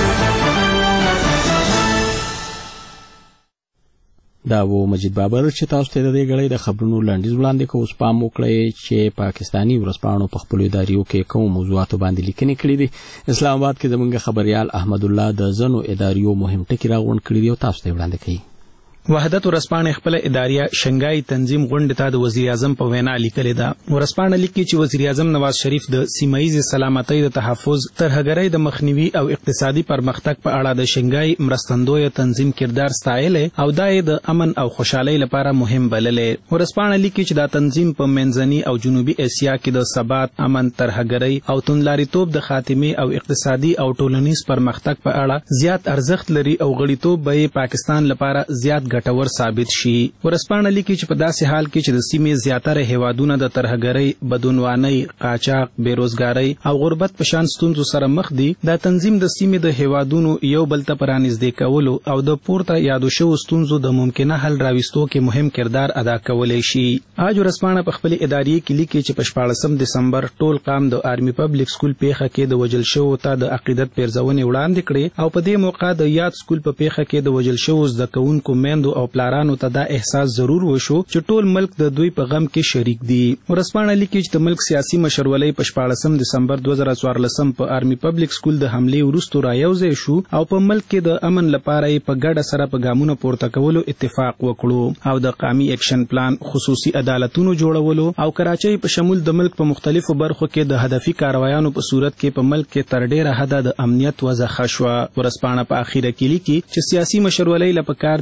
دا و مجید بابر چې تاسو ته د دې غړې د خبرونو لاندې وړاندې کوو. سپام وکړئ چې پاکستانی ورځپاڼو په خپلو اداریو کې کوم موضوعاتو باندې لیکنې کړې دي. اسلام آباد کې زموږ خبريال احمد الله د زنو اداریو مهم ټکي راغونډ کړي دي او تاسو ته وړاندې کوي. وحدت ورځپاڼې خپل اداریه شنګای تنظیم غونډې ته د وزیر اعظم په وینا لیکلې ده. ورځپاڼه لیکي چې وزیر اعظم نواز شریف د سیمایي سلامتۍ د تحفظ، ترهګرۍ د مخنیوي او اقتصادي پرمختګ په اړه د شنګای مرستندوی تنظیم کردار ستایلې او دا د امن او خوشحالۍ لپاره مهم بللې. ورځپاڼه لیکي چې دا تنظیم په منځني او جنوبي اسیا کې د ثبات، امن، ترهګرۍ او توندلاریتوب د خاتمې او اقتصادي او ټولنیز پرمختګ په اړه زیات ارزښت لري او غړیتوب به پاکستان لپاره زیات ګټور ثابت شي. ورځپاڼه لیکي چې په داسې حال کې چې د سیمې زیاتره هیوادونه د ترهګرۍ، بدعنوانۍ، قاچاق، بیروزګارۍ او غربت په شان ستونزو سره مخ دي، دا تنظیم د سیمې د هیوادونو یو بل ته پرانیزدې کولو او د پورته یادو شوو ستونزو د ممکنه حل راوستو کې مهم کردار ادا کولی شي. آج ورځپاڼه په خپل اداریې کې لیکي چې په 14 دسمبر ټول قام د آرمي پبلک سکول پیښه کې د وژل شوو ته د عقیدت پیرزونې وړاندې کړې او په دې موقع د یاد سکول په پیښه کې د وژل شوو زده کوونکو میندو او پلارانو ته دا احساس ضرور وشو چې ټول ملک د دوی په غم کې شریک دي. ورځپاڼه لیکي چې د ملک سیاسي مشرولۍ په 14 دسمبر 2014 په آرمي پبلک سکول د حملې وروسته رايوځای شو او په ملک کې د امن لپاره په ګډه سره په ګامونو پورته کولو اتفاق وکړو او د قومي اکشن پلان، خصوصي عدالتونو جوړولو او کراچۍ په شمول د ملک په مختلفو برخو کې د هدفي کاروایانو په صورت کې په ملک کې تر ډیره حده د امنیت وضع ښه شوه. ورځپاڼه په اخیره کې لیکي چې سیاسي مشرولۍ له پکار دي چې تر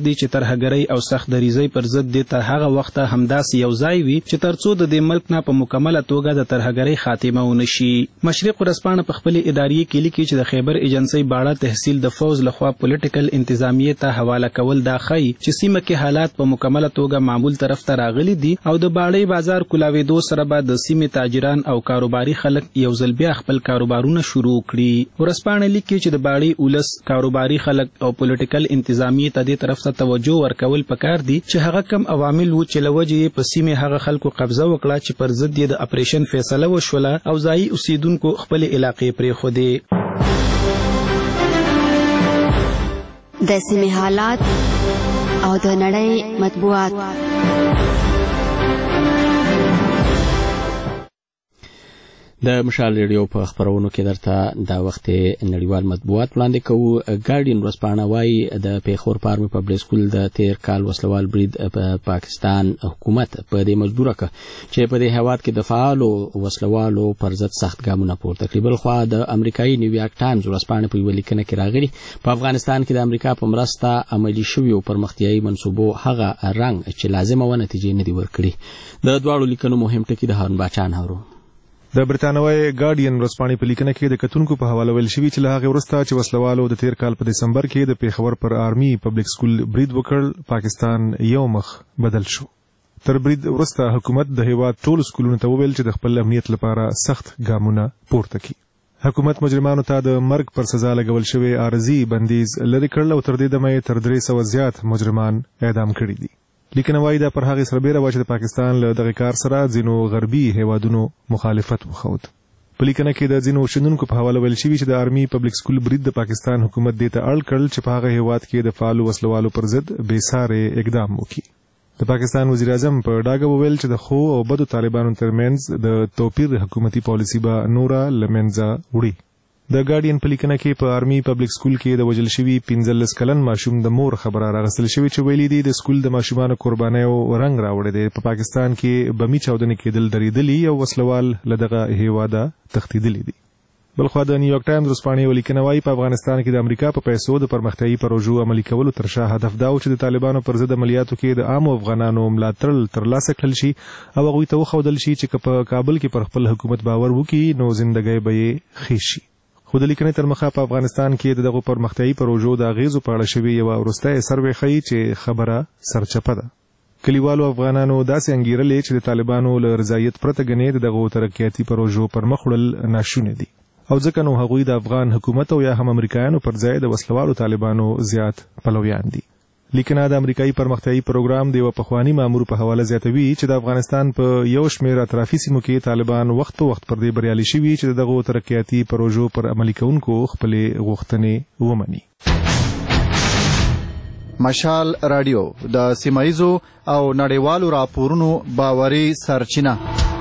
ترهګرۍ او سخت دریزۍ پر ضد د تر هغه وخت همداسې یو ځای وي چې ترڅو د دې ملک نه په مکمله توګه د ترهګرۍ خاتمه ونشي. مشرق ورځپاڼه په خپل اداري کې لیکي چې د خیبر ایجنسۍ باړه تحصیل د فوز لخوا پولیټیکل انتظامیې ته حواله کول دا ښیي چې سیمه کې حالات په مکمله توګه معمول طرف ته راغلي دي او د باړۍ بازار کولاوېدو سره به د سیمې تاجران او کاروباري خلک یو ځل بیا خپل کاروبارونه شروع کړي. ورځپاڼه لیکي چې د باړۍ ولس کاروباري خلک او پولیټیکل انتظامیې ته دې طرف ته توجه ورکول پکار دي چې هغه کم عوامل و چې له وجې یې په سیمې هغه خلکو قبضه وکړه چې پر ضد یې د اپریشن فیصله وشوله او ځایي اوسیدونکو خپلې علاقې پرېښودې. د سیمې حالات او د نړۍ مطبوعات. د مشال ریډیو په خبرونو کې درته دا وخت نړیوال مطبوعات وړاندې کوو. ګارډین ورځپاڼه وایي د پیښور په آرمي پبلک سکول د تیر کال وسلوال برید په پاکستان حکومت په دې مجبوره کړ چې په دې هیواد کې د فعالو وسلوالو پر ضد سخت ګامونه پورته کړي. بل خوا د امریکایي نیویارک ټایمز ورځپاڼه په یوه لیکنه کې راغلي په افغانستان کې د امریکا په مرسته عملي شویو پرمختیایي منصوبو هغه رنګ چې لازمه و نتیجې نه دي ورکړي. د دواړو لیکنو مهم ټکي د هارون باچا نهرو. د برتانوي ګارډین ورځپاڼې په لیکنه کې د کتونکو په حواله ویل شوي چې له هغې وروسته چې وسلوالو د تیر کال په دسمبر کې د پیښور پر آرمي پبلک سکول برید وکړ پاکستان یو مخ بدل شو. تر برید وروسته حکومت د هیواد ټولو سکولونو ته وویل چې د خپل امنیت لپاره سخت ګامونه پورته کړي. حکومت مجرمانو ته د مرګ پر سزا لګول شوی عارضي بندیز لرې کړل او تر دې دمه یې تر 300 زیات مجرمان اعدام کړي دي. لیکنه وايي دا پر هغې سربیره وه چې د پاکستان له دغه کار سره ځینو غربي هیوادونو مخالفت وښود. په لیکنه کې د ځینو شنونکو په حواله ویل شوي چې د آرمي پبلک سکول برید د پاکستان حکومت دې ته اړ کړل چې په هغه هیواد کې د فعالو وسلوالو پر ضد بېسارې اقدام وکړي. د پاکستان وزیر اعظم په ډاګه وویل چې د ښو او بدو طالبانو ترمنځ د توپیر حکومتي پالیسي به نوره له منځه وړي. د ګارډین په لیکنه کې په آرمي پبلک سکول کې د وژل شوي 15 کلن ماشوم د مور خبره راغستل شوې چې ویلي دي د سکول د ماشومانو قربانیو رنګ راوړی دی. په پاکستان کې بمي چاودنې کېدل درېدلي او وسلوال له دغه هیواده تښتېدلي دي. بلخوا د نیویارک ټایمز ورځپاڼې یوه لیکنه وایي په افغانستان کې د امریکا په پیسو د پرمختیایي پروژو عملي کولو تر شا هدف دا و چې د طالبانو پر ضد عملیاتو کې د عامو افغانانو ملاتړ ترلاسه کړل شي او هغوی ته وښودل شي چې که په کابل کې پر خپل حکومت باور وکړي نو زندګۍ به یې ښې شي. خو د لیکنې تر مخه په افغانستان کې دغه پرمختیایي پروژو د اغیزو په اړه شوې یوه وروستی سروې ښیي چې خبره سرچپه ده. کلیوالو افغانانو داسې انګیرلې چې د طالبانو له رضایت پرته ګنې دغو ترقیاتي پروژو پر مخ وړل ناشونی دي او ځکه نو هغوی د افغان حکومت او یا هم امریکایانو پر ځای د وسلوالو طالبانو زیات پلویان دي. لیکنه د امریکایي پرمختیایي پروګرام د یوه پخواني مامور په حواله زیاتوي چې د افغانستان په یو شمېر اطرافي سیمو کې طالبان وخت په وخت پر دې بریالي شوي چې د دغو ترقیاتي پروژو پر عملي کوونکو خپلې غوښتنې ومني. مشال رادیو د سیمایزو او نړیوالو راپورونو باوري سرچینه.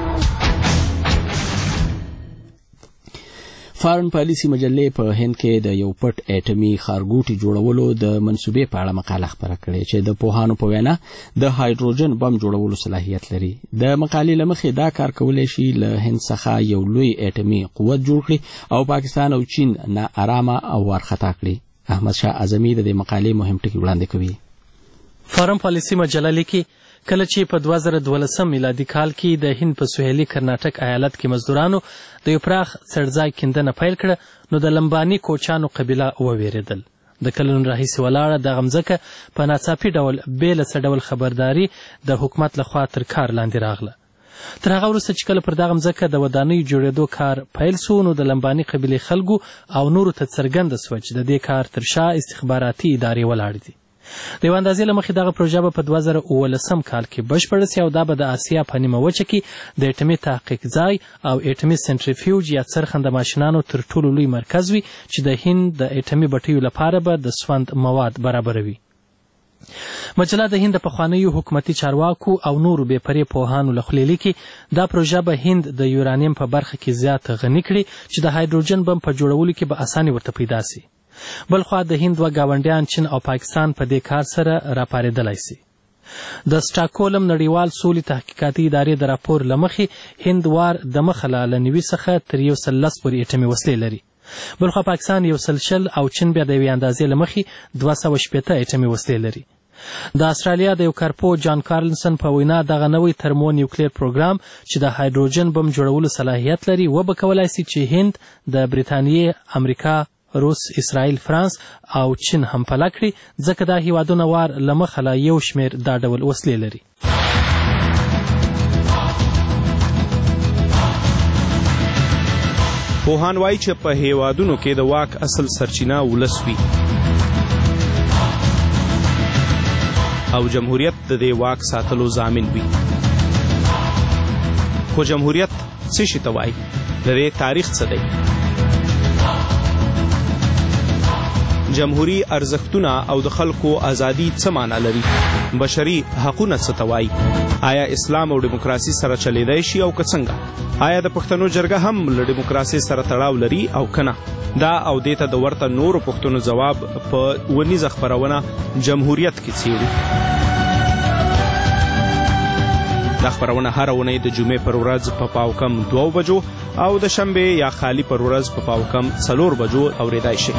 فارن پالیسی مجلې په هند کې د یو پټ اټومي خارګوټي جوړولو د منسوبې په اړه مقاله خپره کړې چې د پوهانو په وینا د هایدروجن بم جوړولو صلاحیت لري. د مقالې له مخې دا کار کولی شي له هند څخه یو لوی اټومي قوت جوړ کړي او پاکستان او چین نه آرامه او وارخطا کړي. احمد شاه اعظمي د دې مقالې مهم ټکي وړاندې کوي. فارن پالیسی مجله لیکي کله چې په 2012 میلادي کال کې د هند په سوهیلي کرناټک ایالت کې مزدورانو د یو پراخ څړځای کیندنه پیل کړه نو د لمباني کوچانو قبیله وویرېدل. د کلونو راهیسې ولاړه دغه مځکه په ناڅاپي ډول بې له څه ډول خبرداري د حکومت لخوا تر کار لاندې راغله. تر هغه وروسته چې کله پر دغه مځکه د ودانیو جوړېدو کار پیل سو نو د لمباني قبیلې خلکو او نورو ته څرګنده سوه چې د دې کار تر شا استخباراتي ادارې ولاړې دي. د یو اندازې له مخې دغه پروژه به په 2019 کال کې بشپړه سي او دا به د اسیا په نیمه وچه کې د اټومي تحقیق ځای او اټومي سنټریفیوج یا څرخنده ماشینانو تر ټولو لوی مرکز وي چې د هند د اټومي بټیو لپاره به د سوند مواد برابروي. مجله د هند د پخوانیو حکومتي چارواکو او نورو بې پرې پوهانو له خولې لیکي دا پروژه به هند د یورانیم په برخه کې زیات غني کړي چې د هایدروجن بم په جوړولو کې به اساني ورته پیدا سي. بلخوا د هند و گاونډیان چین او پاکستان په دې کار سره راپارېدلی سي. د سټاکهولم نړیوال سولې تحقیقاتي ادارې د راپور له مخې هند وار د مخه له 90 څخه تر 110 پورې اټومي وسلې لري. بلخوا پاکستان 110 او چین بیا د یوې اندازې له مخې 280 اټومي وسلې لري. د استرالیا د یو کارپو جان کارلسن په وینا دغه نوی ترمو نیوکلیر پروګرام چې د هایدروجن بم جوړولو صلاحیت لري وبه کولای شي چې هند د بریتانیې، امریکا، روس، اسرائیل، فرانس او چین هم پله کړي، ځکه دا هیوادونه وار له مخه لا یو شمېر دا ډول وسلې لري. پوهان وایي چې په هیوادونو کې د واک اصل سرچینه ولس وي او جمهوریت د دې واک ساتلو ضامن وي. خو جمهوریت څه شي ته وایي؟ د دې تاریخ څه دی؟ جمهوری ارزښتونه او د خلکو ازادي څه معنا لري؟ بشري حقونه څه ته وایي؟ آیا اسلام او دیموکراسي سره چلیدای شي او که څنګه؟ آیا د پښتنو جرګه هم له دیموکراسي سره تړاو لري او کنه؟ دا او دې ته د ورته نورو پښتنو ځواب په ونیزه خپرونه جمهوریت کې څیړو. دا خپرونه هره اونۍ د جمعې پر ورځ په پاوکم 2 بجو او د شنبې یا خالی پر ورځ په پاوکم 4 بجو اوریدای شي.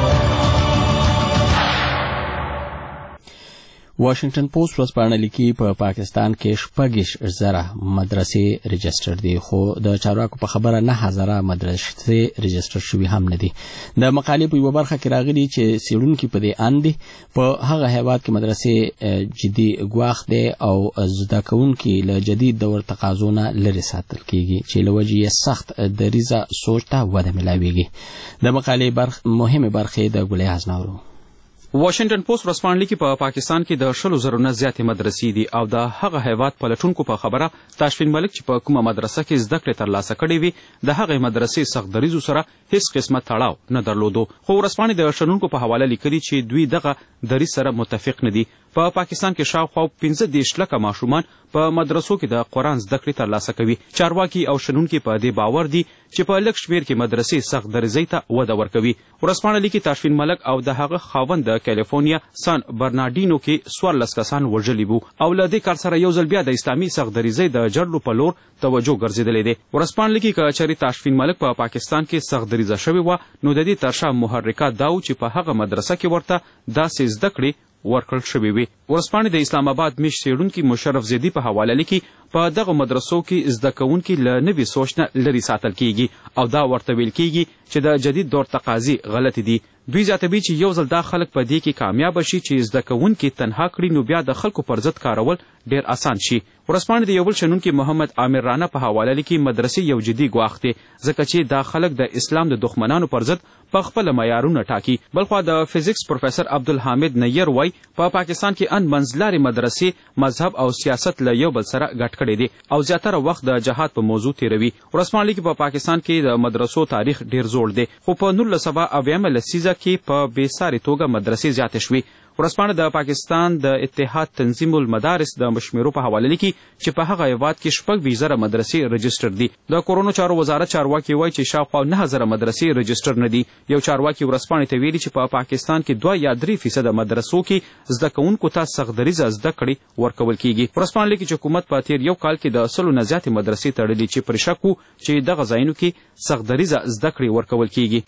واشنگټن پوسټ ورځپاڼه لیکي په پاکستان کې 6,000 مدرسې رجسټر دي، خو د چارواکو په خبره 9,000 مدرسې رجسټر شوي هم نه دي. د مقالې په یوه برخه کې راغلي چې څېړونکي په دې اند دي په هغه هیواد کې مدرسې جدي ګواښ دی او زده کوونکي له جدید دور تقاضو نه لرې ساتل کیږي چې له وجې یې سخت دریځه سوچ ته وده ملاویږي. د مقالې مهمې برخې د ګلې حزناورو. واشنگټن پوسټ ورځپاڼه لیکي په پاکستان کې د 100,000 نه زیاتې مدرسې دي او د هغه هیواد پلټونکو په خبره تاشفین ملک چې په کومه مدرسه کې زده کړې ترلاسه کړې وي د هغې مدرسې سخت دریځو سره هیڅ قسمه تړاو نه درلودو. خو ورځپاڼې د شنونکو په حواله لیکلي چې دوی دغه دریځ سره متفق نه دي. په پاکستان کې شاوخوا 15 لکه ماشومان په مدرسو کې د قرآن زده کړې ترلاسه کوي. چارواکي او شنونکي په دې باور دي چې په لږ شمېر کې مدرسې سخت دریځۍ ته وده ورکوي. ورځپاڼه لیکي تاشفین ملک او د هغه خاوند د کیلیفورنیا سان برنارډینو کې 14 کسان وژلي وو او له دې کار سره یو ځل بیا د اسلامي سخت دریځۍ د جړلو په لور توجه ګرځېدلې ده. ورځپاڼه لیکي که چېرې تاشفین ملک په پاکستان کې سخت دریځه شوې وه نو د دې ترشا محرکه دا و چې په هغه مدرسه کې ورته داسې زده کړې ورکړل شوې وي. ورځپاڼې د اسلام آباد میشت څېړونکي مشرف زیدي په حواله لیکي په دغه مدرسو کې زده کوونکي له نوي سوچ نه لرې ساتل کیږي او دا ورته ویل کیږي چې د جدید دور تقاضي غلطې دي. دوی زیاتوي چې یو ځل دا خلک په دې کې کامیاب شي چې زده کوونکي تنها کړي نو بیا د خلکو پر ضد کارول ډېر اسان شي. ورځپاڼې د یو بل شنونکي محمد عامر رانه په حواله لیکي مدرسې یو جدي ګواښ دی ځکه چې دا خلک د اسلام د دښمنانو پر ضد په خپله معیارونه ټاکي. بلخوا د فزیکس پروفیسر عبدالحامد نیر وایي په پاکستان کې ان منځلارې مدرسې مذهب او سیاست له یو بل سره ګډ کړي دي او زیاتره وخت د جهاد په موضوع تیروي. ورځپاڼه لیکي په پاکستان کې د مدرسو تاریخ ډېر زوړ دی خو په 1990 لسیزه کې په بېسارې توګه مدرسې زیاتې شوې. ورځپاڼه د پاکستان د اتحاد تنظیم المدارس د مشمیرو په حواله لیکي چې په هغه هیواد کې 6,000 مدرسې رجسټر دي. د کورونو چارو وزارت چارواکي وایي چې شاوخوا 9,000 مدرسې رجسټر نه دي. یو چارواکي ورځپاڼې ته ویلي چې په پاکستان کې 2 یا 3% مدرسو کې زده کوونکو ته سخت دریځه زده کړې ورکول کیږي. ورځپاڼه لیکي چې حکومت په تیر یو کال کې د 100 نه زیاتې مدرسې تړلي چې پرې شک و چې دغه ځایونو کې سخت دریځه زده کړې ورکول کیږي.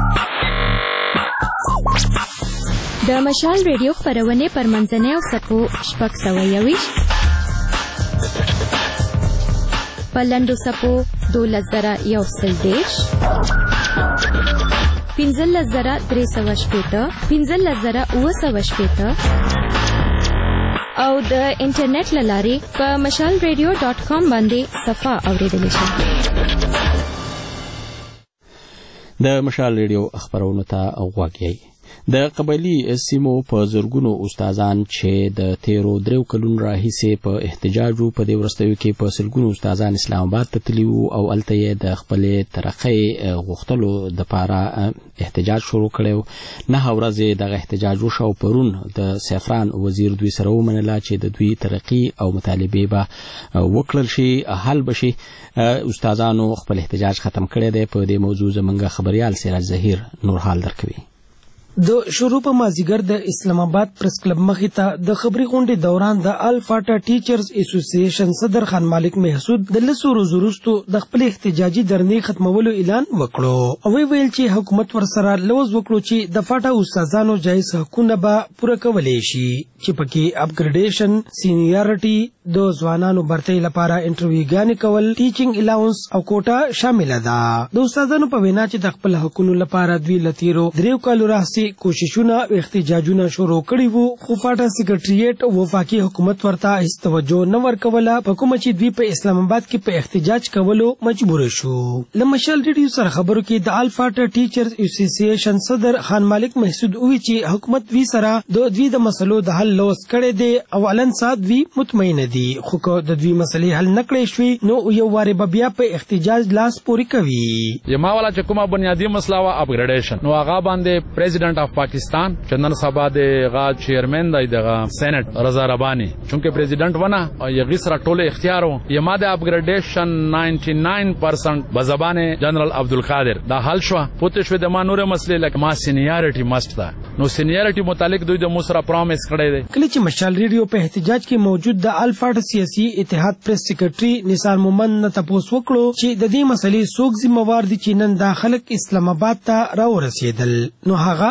د مشال ریډیو خپرونې پر منځنۍ او سپو 621 په لنډو سپو 12,110 15,310 15,910 او د انټرنیټ له لارې په mashalradio.com باندې صفحه اوریدلی شئ. د مشال ریډیو خبرونو ته غوږ یئ. د قبایلي سیمو په زرګونو استادان چې د تیرو 3 کلونو راهیسې په احتجاج په دې وروستیو کې په سلګونو استادان اسلام آباد ته تللي وو او هلته یې د خپلې ترقۍ غوښتلو دپاره احتجاج شروع کړی و. 9 ورځې دغه احتجاج وشو. پرون د سیفران وزیر دوی سره ومنله چې د دوی ترقي او مطالبې به وکړل شي، حل به شي. استادانو خپل احتجاج ختم کړی دی. په دې موضوع زموږ خبریال سراج ظهیر نور حال درکوي. د شروع په مازیګر د اسلام آباد پریس کلب مخې ته د خبري غونډې دوران د الفاټا ټیچرز اسوسییشن صدر خان مالک محسود د لسو ورځو وروسته د خپل احتجاجي درنې ختمولو اعلان وکړو او ویل چې حکومت ورسره لوز وکړو چې د فاټا استادانو جایز حقونه به پوره کولی شي چې پکې اپګریډیشن، سینیارټي، د ځوانانو برتۍ لپاره انټرویوګانې کول، ټیچینګ الاونس او کوټا شامل ده. د استادانو په وینا چې د خپل حقونو لپاره دوی لتیرو 3 کالو راهیسې کوششونه او احتجاجونه شروع کړي وو، خو فاټا سکریټریټ وفاقي حکومت ورته هیڅ توجه نه ورکوله، په کومه چې دوی په اسلام آباد کې په احتجاج کولو مجبور شو. له مشال ریډیو سره خبرو کې د الفاټا ټیچرز اسوسییشن صدر خان مالک محسود وی چې حکومت وی سره د دوی د مسلو د حل لوس کړي دي او علن سات دوی مطمئن دي، خو که د دوی مسلې حل نکړي شوي نو یو واره بیا په احتجاج لاس پوري کوي. یما والا چې کومه بنیادی مسله وا اپګریډیشن نو هغه باندې پریزیدنٹ اف پاکستان چندن صاحب د غا چیرمن د سېنات رضا ربانی چونکه پریزیدنٹ ونه یغی سره ټول اختیارو یما د اپګریډیشن 99% بزبان جنرال عبدالقادر دا حل شو پوتې شو د ما نور مسلې لکه ما سینیارټي مست ده نو سینیارټي متعلق دوی د موسره پرومس کړی دی. کله چې مشال ریډیو په احتجاج کې موجود د الفاټا سیاسي اتحاد پریس سیکریټري نثار مومن نه تاسو وکړو چې د دې مسلې څوک ذمہ وار دي چې نن د خلک اسلام آباد ته راورسېدل، نو هغه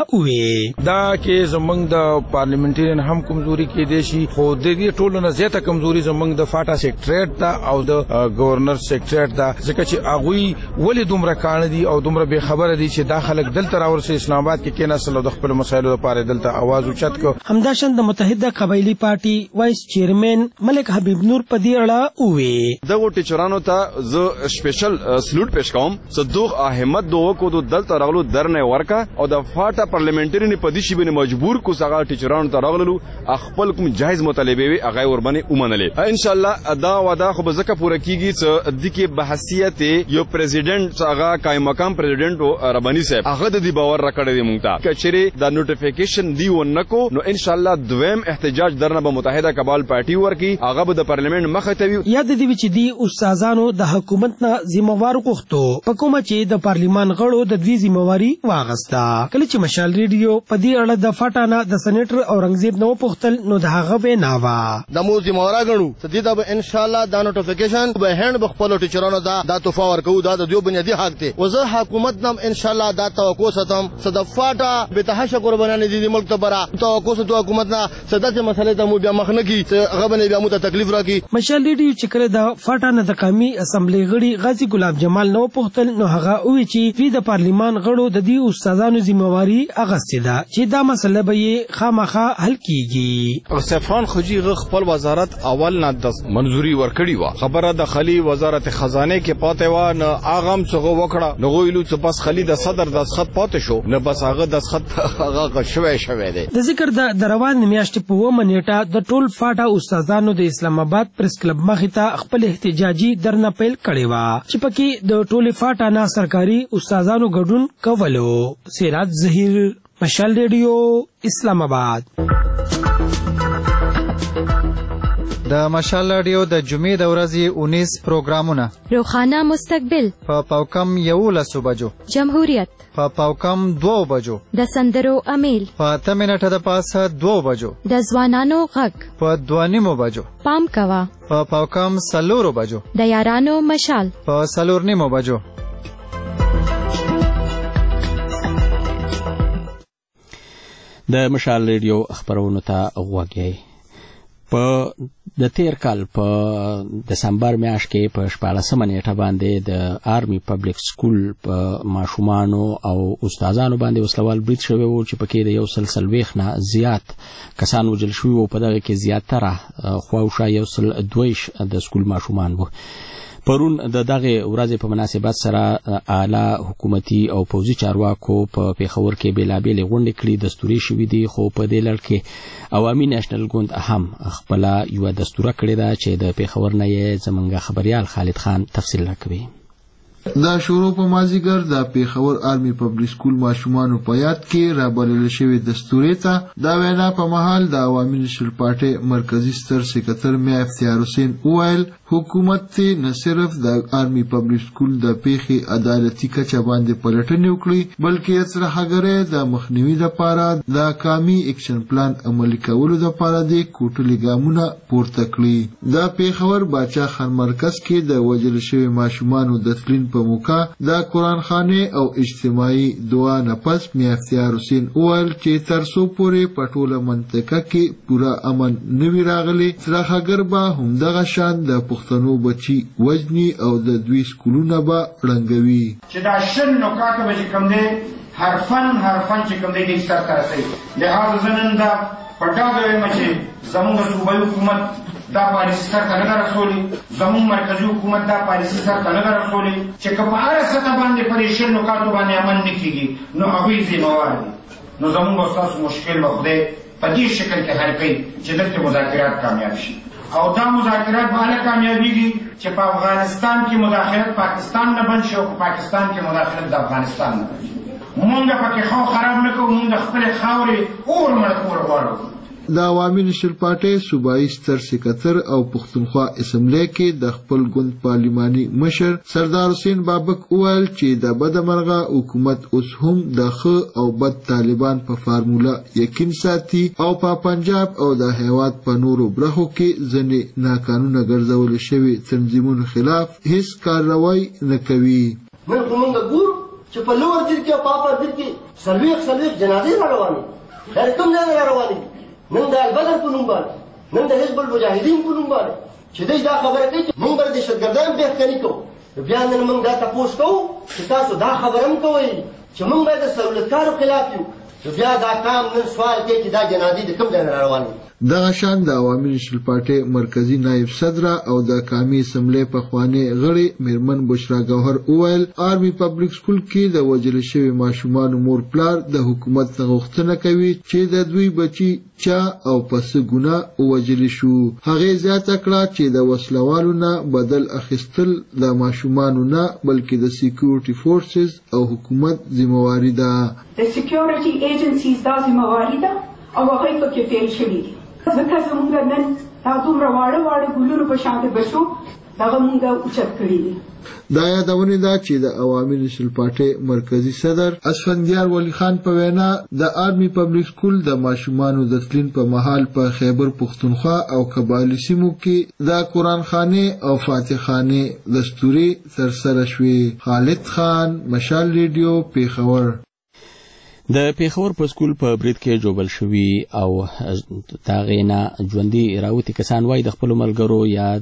دا کې زمنګ د پارلیمنټریان هم کمزوري کې دي شي، خو د دې ټولو نه زیاته کمزوري زمنګ د فاټا سیکریټریټ ته او د گورنر سیکریټریټ ته، ځکه چې هغه ولې دومره کان دي او دومره به خبره دي چې داخله دلته راورسي اسلام آباد کې کېناسل د خپل مسایلو لپاره دلته आवाज اوچت کو. همداشان د متحده قبایلی پارټي وایس چیرمن ملک حبیب نور په دې اړه وویل دغه ټیچرانو ته زه سپیشل سلوټ پېښ کوم، صدوق احمد دوه کو د دلته راغلو درنه ورکا او د فاټا پارلیمنټری نه پدې شی باندې مجبور کو څنګه ټیچرانو ته راغلو خپل کوم جایز مطالبه وي هغه ور باندې ومنلې. ان شاء الله ادا ودا خو بزکه پوره کیږي چې د کې بحثیت یو پریزیدنت هغه قائم مقام پریزیدنت ربانی صاحب هغه د دې باور راکړی دی مونږ ته کچره د نوټیفیکیشن دی ونکو نو ان شاء الله دویم احتجاج درنه به متحده قبایل پارټي ورکی هغه به د پارلیمنت مخه ته وي. یاد دی چې دی استادانو د حکومت نه ذمہ وار غوښتو په کومه چې د پارلیمان غړو د دوی ذمہ واری واغستا. کله چې مشال ریډیو په دې اړه د فاټانا د سېنیټر اورنګزیب نو پوښتل نو د هغه وینا وا د مو ذمہ وار غنو سدي دا ان شاء الله د نوټیفیکیشن به هند بخپل ټیچرانو دا توفا ورکو دا د دوی بنیادی حق دی وزه حکومت نام ان شاء الله دا توقع ستم صد فاټا به تحش قربانان دي ملک ته برا توقع ست حکومت نه صدته مسلې ته مو بیا مخ نه کی هغه باندې بیا مو ته تکلیف راکی. مشال ریډیو چې کړه د فاټانا د قومي اسمبلی غړي غازی ګلاب جمال نو پوښتل نو هغه وی چې دوی د پارلیمان غړو د دې استادانو ذمہ واری اغستې ده چې دا مسله به یې خامخا حل کیږي. استفان خجی خپل وزارت اول نه د منځوري ورکړی و خبره د خلی وزارت خزانه کې پاتې و نه اغم څنګه وکړه نو ویلو چې بس خلی د صدر د خط پاتې شو نه بس هغه د خط هغه شوي دی. د ذکر د روان میاشتې په 1 نیټه د ټول فاټا استادانو د اسلام آباد پریس کلب مخې ته خپل احتجاجي درنه پیل کړی و چې پکې د ټول فاټا نه سرکاري استادانو ګډون کولو. سراج ظهیر، مشال ریډیو، اسلام آباد. د مشال رادیو د جمعې د ورځې 19 پروګرامونه: روخانه مستقبل په پاوکم 11 بجو، جمهوریت په پاوکم 2 بجو، د سندرو امیل په 8 منټه د پاسه 2 بجو، د ځوانانو غږ په 2:30 بجو، پام کوا په پاوکم 4 بجو، د یارانو مشال په 4:30 بجو. د مشال ریډیو خبرونو ته غوږی. په د تیر کال په دسمبر میاشت کې په 14 نیټه باندې د آرمی پبلک سکول په ماشومانو او استادانو باندې وسلوال برید شوی وو چې پکې د 140 نه زیات کسان وژل شوي وو. په دغه کې زیاتره خواوشا 122 د سکول ماشومان وو. پرون د دغه ورځې په مناسبت سره اعلی حکومتي او پوځي چارواکو په پیښور کې بیلابېل غونډې کړې دستوري شوې دي، خو په دې لړ کې عوامي نېشنل ګوند هم خپل یو دستوره کړې ده چې د پیښور نه یې زمونږ خبريال خالد خان تفصیل راکوي. دا شروع په مازیګر د پیښور آرمي پبلک سکول ماشومانو په یاد کې رابلل شوې دستوري ته دا وینا په محل د عوامي نېشنل پارټي مرکزی ستر سکرټر میا افتیار حسین وویل حکومت ته نه صرف د آرمي پبلک سکول د پیښې عدالتي کچه باندې پلټنې وکړي بلکې اصلاحګرې د مخنیوي لپاره د کامي اکشن پلان عملي کولو لپاره د کوټلي ګامونه پورته کړي د پیښور باچا خان مرکز کې د وژل شوي ماشومانو د تلین په موقع د قرآن خانه او اجتماعي دعا نه پس میا افتیار حسین وویل چې تر څو پورې په ټوله منطقه کې پوره امن نه وي راغلی اصلاحګر به همدغه شان د پښتنو بچي وژني او د دوی سکولونه به ړنګوي چې دا شل نکات به چې کوم دی حرفن چې کوم دی د سر ته رسوي لهذا زه نن دا په ډاګه وایم چې زموږ صوبایي حکومت دا پالیسي سر ته نه ده رسولې زموږ مرکزي حکومت دا پالیسي سر ته نه ده رسولې چې که په هره سطح باندې په دې شل نکاتو باندې عمل نه کېږي نو هغوی ذمهوار دي نو زموږ او ستاسو مشکل به خدای په دې شکل کې حل کوي چې دلته مذاکرات کامیاب شي او دا مذاکرات به هله کامیابیږي چې په افغانستان کې مداخلت پاکستان نه بند شي او په پاکستان کې مداخلت د افغانستان نه بند شي مونږ پکې خو خراب نه کوو مونږ د خپلې خاورې اور مړ کول غواړو د عوامي نېشنل پارټي صوبایي ستر سکرټر او پښتونخوا اسمبلی کې د خپل ګوند پارلماني مشر سردار حسین بابک وویل چې د بدمرغه حکومت اوس هم د ښه او بد طالبان په فارموله یقین ساتي او په پنجاب او د هیواد په نورو برخو کې ځینې ناقانونه ګرځول شوي تنظیمونو خلاف هیڅ کارروای نه کوي نن خو موږ ګورو چې په لوړ دیر کې په اپر دیر کې څلوېښت جنازې را روانې دا کوم ځای را روانې دي نن د البدر په نوم باندې نن د حزب المجاهدین په نوم باندې چې دوی دا خبره کوي چې موږ به د دهشتګردان بهتري کوو بیا نن موږ دا تپوس کوو چې تاسو دا خبره هم کوئ چې موږ باید د سهولتکارو خلاف یو بیا دا کام نن سوال کوي چې دا جنازې د کوم ځای نه را روانې دغه شان د عوامي نېشنل پارټي مرکزی نائب صدر او د قومي اسمبلی پخوانی غړي میرمن بشرا گوهر وویل آرمي پبلک سکول کې د وژل شوي ماشومانو مور پلار د حکومت څخه غوښتنه کوي چې د دوی بچي چا او پس ګناه وژل شو هغه زیاته کړه چې د وسلوالو نه بدل اخیستل د ماشومانو نه بلکې د سکیورټي فورسز او حکومت ذمہواری ده د سکیورټي ایجنسیز دا ذمہواری ده او هغه پکې فیل شوي دي ځکه زموږ نن دا دومره واړه ګلونو په شان بچو دغه موږ اوچت کړي دي دا یادونه ده چې د عوامي نېشنل پارټي مرکزی صدر اسفندیار ولی خان په وینا د آرمي پبلک سکول د ماشومانو د تلین په محل په خیبر پښتونخوا او قبایلی سیمو کې د قرآن خانه او فاتح خانه دستوري ترسره شوې خالد خان مشال ریډیو پیښور د پیښور په سکول په برید کې جوړل شوی او تاغینا ژوندۍ راوتی کسان وای د خپل ملګرو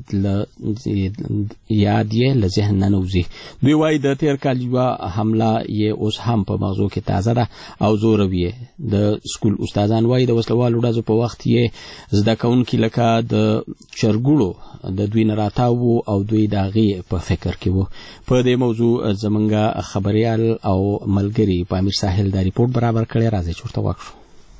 یاد یې له ذهن نه نوځي دوی وای د تیر کال یو حمله یې اوس هم په مغزو کې تازه ده او زوروي د سکول استادان وای د وسلوالو ډزو په وخت یې زده کوونکي لکه د چرګوړو د دوی نه راتاو او دوی داغي په فکر کې وو په دې موضوع زمونږ خبريال او ملګری پامیر ساحل د ریپورت برابر کړی راځي چورته وکړو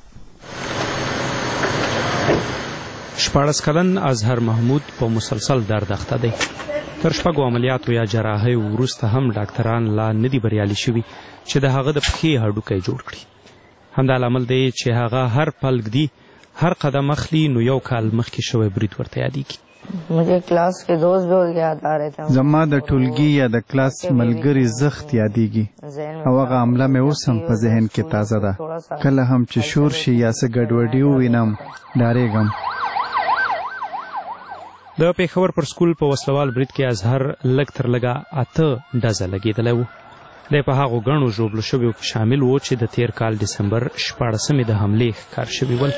14 کلن اظهر محمود په مسلسل درد اخته دی تر شپږو عملیاتو یا جراحۍ وروسته هم ډاکټران لا نه دي بریالي شوي چې د هغه د پښې هډوکی جوړ کړي همدا لامل دی چې هغه هر پل ږدي هر قدم اخلي نو یو کال مخکې شوی برید ورته یادېږي मुझे क्लास के दोस्त भी याद आ रहे थे زما د ټولګي یا د کلاس ملګری زخت یادېږي او هغه عمله مې اوس هم په ذهن کې تازه ده کله هم چې شور شي یا څه ګډوډي ووینم ډارېږم د پیښور پر سکول په وسلوال برید کې اظهر لږ تر لږه 8 ډزه لګېدلی و دی په هغو ګڼو ژوبلو شویو کې شامل و چې د تیر کال ډسمبر 14 د حملې ښکار شوي ول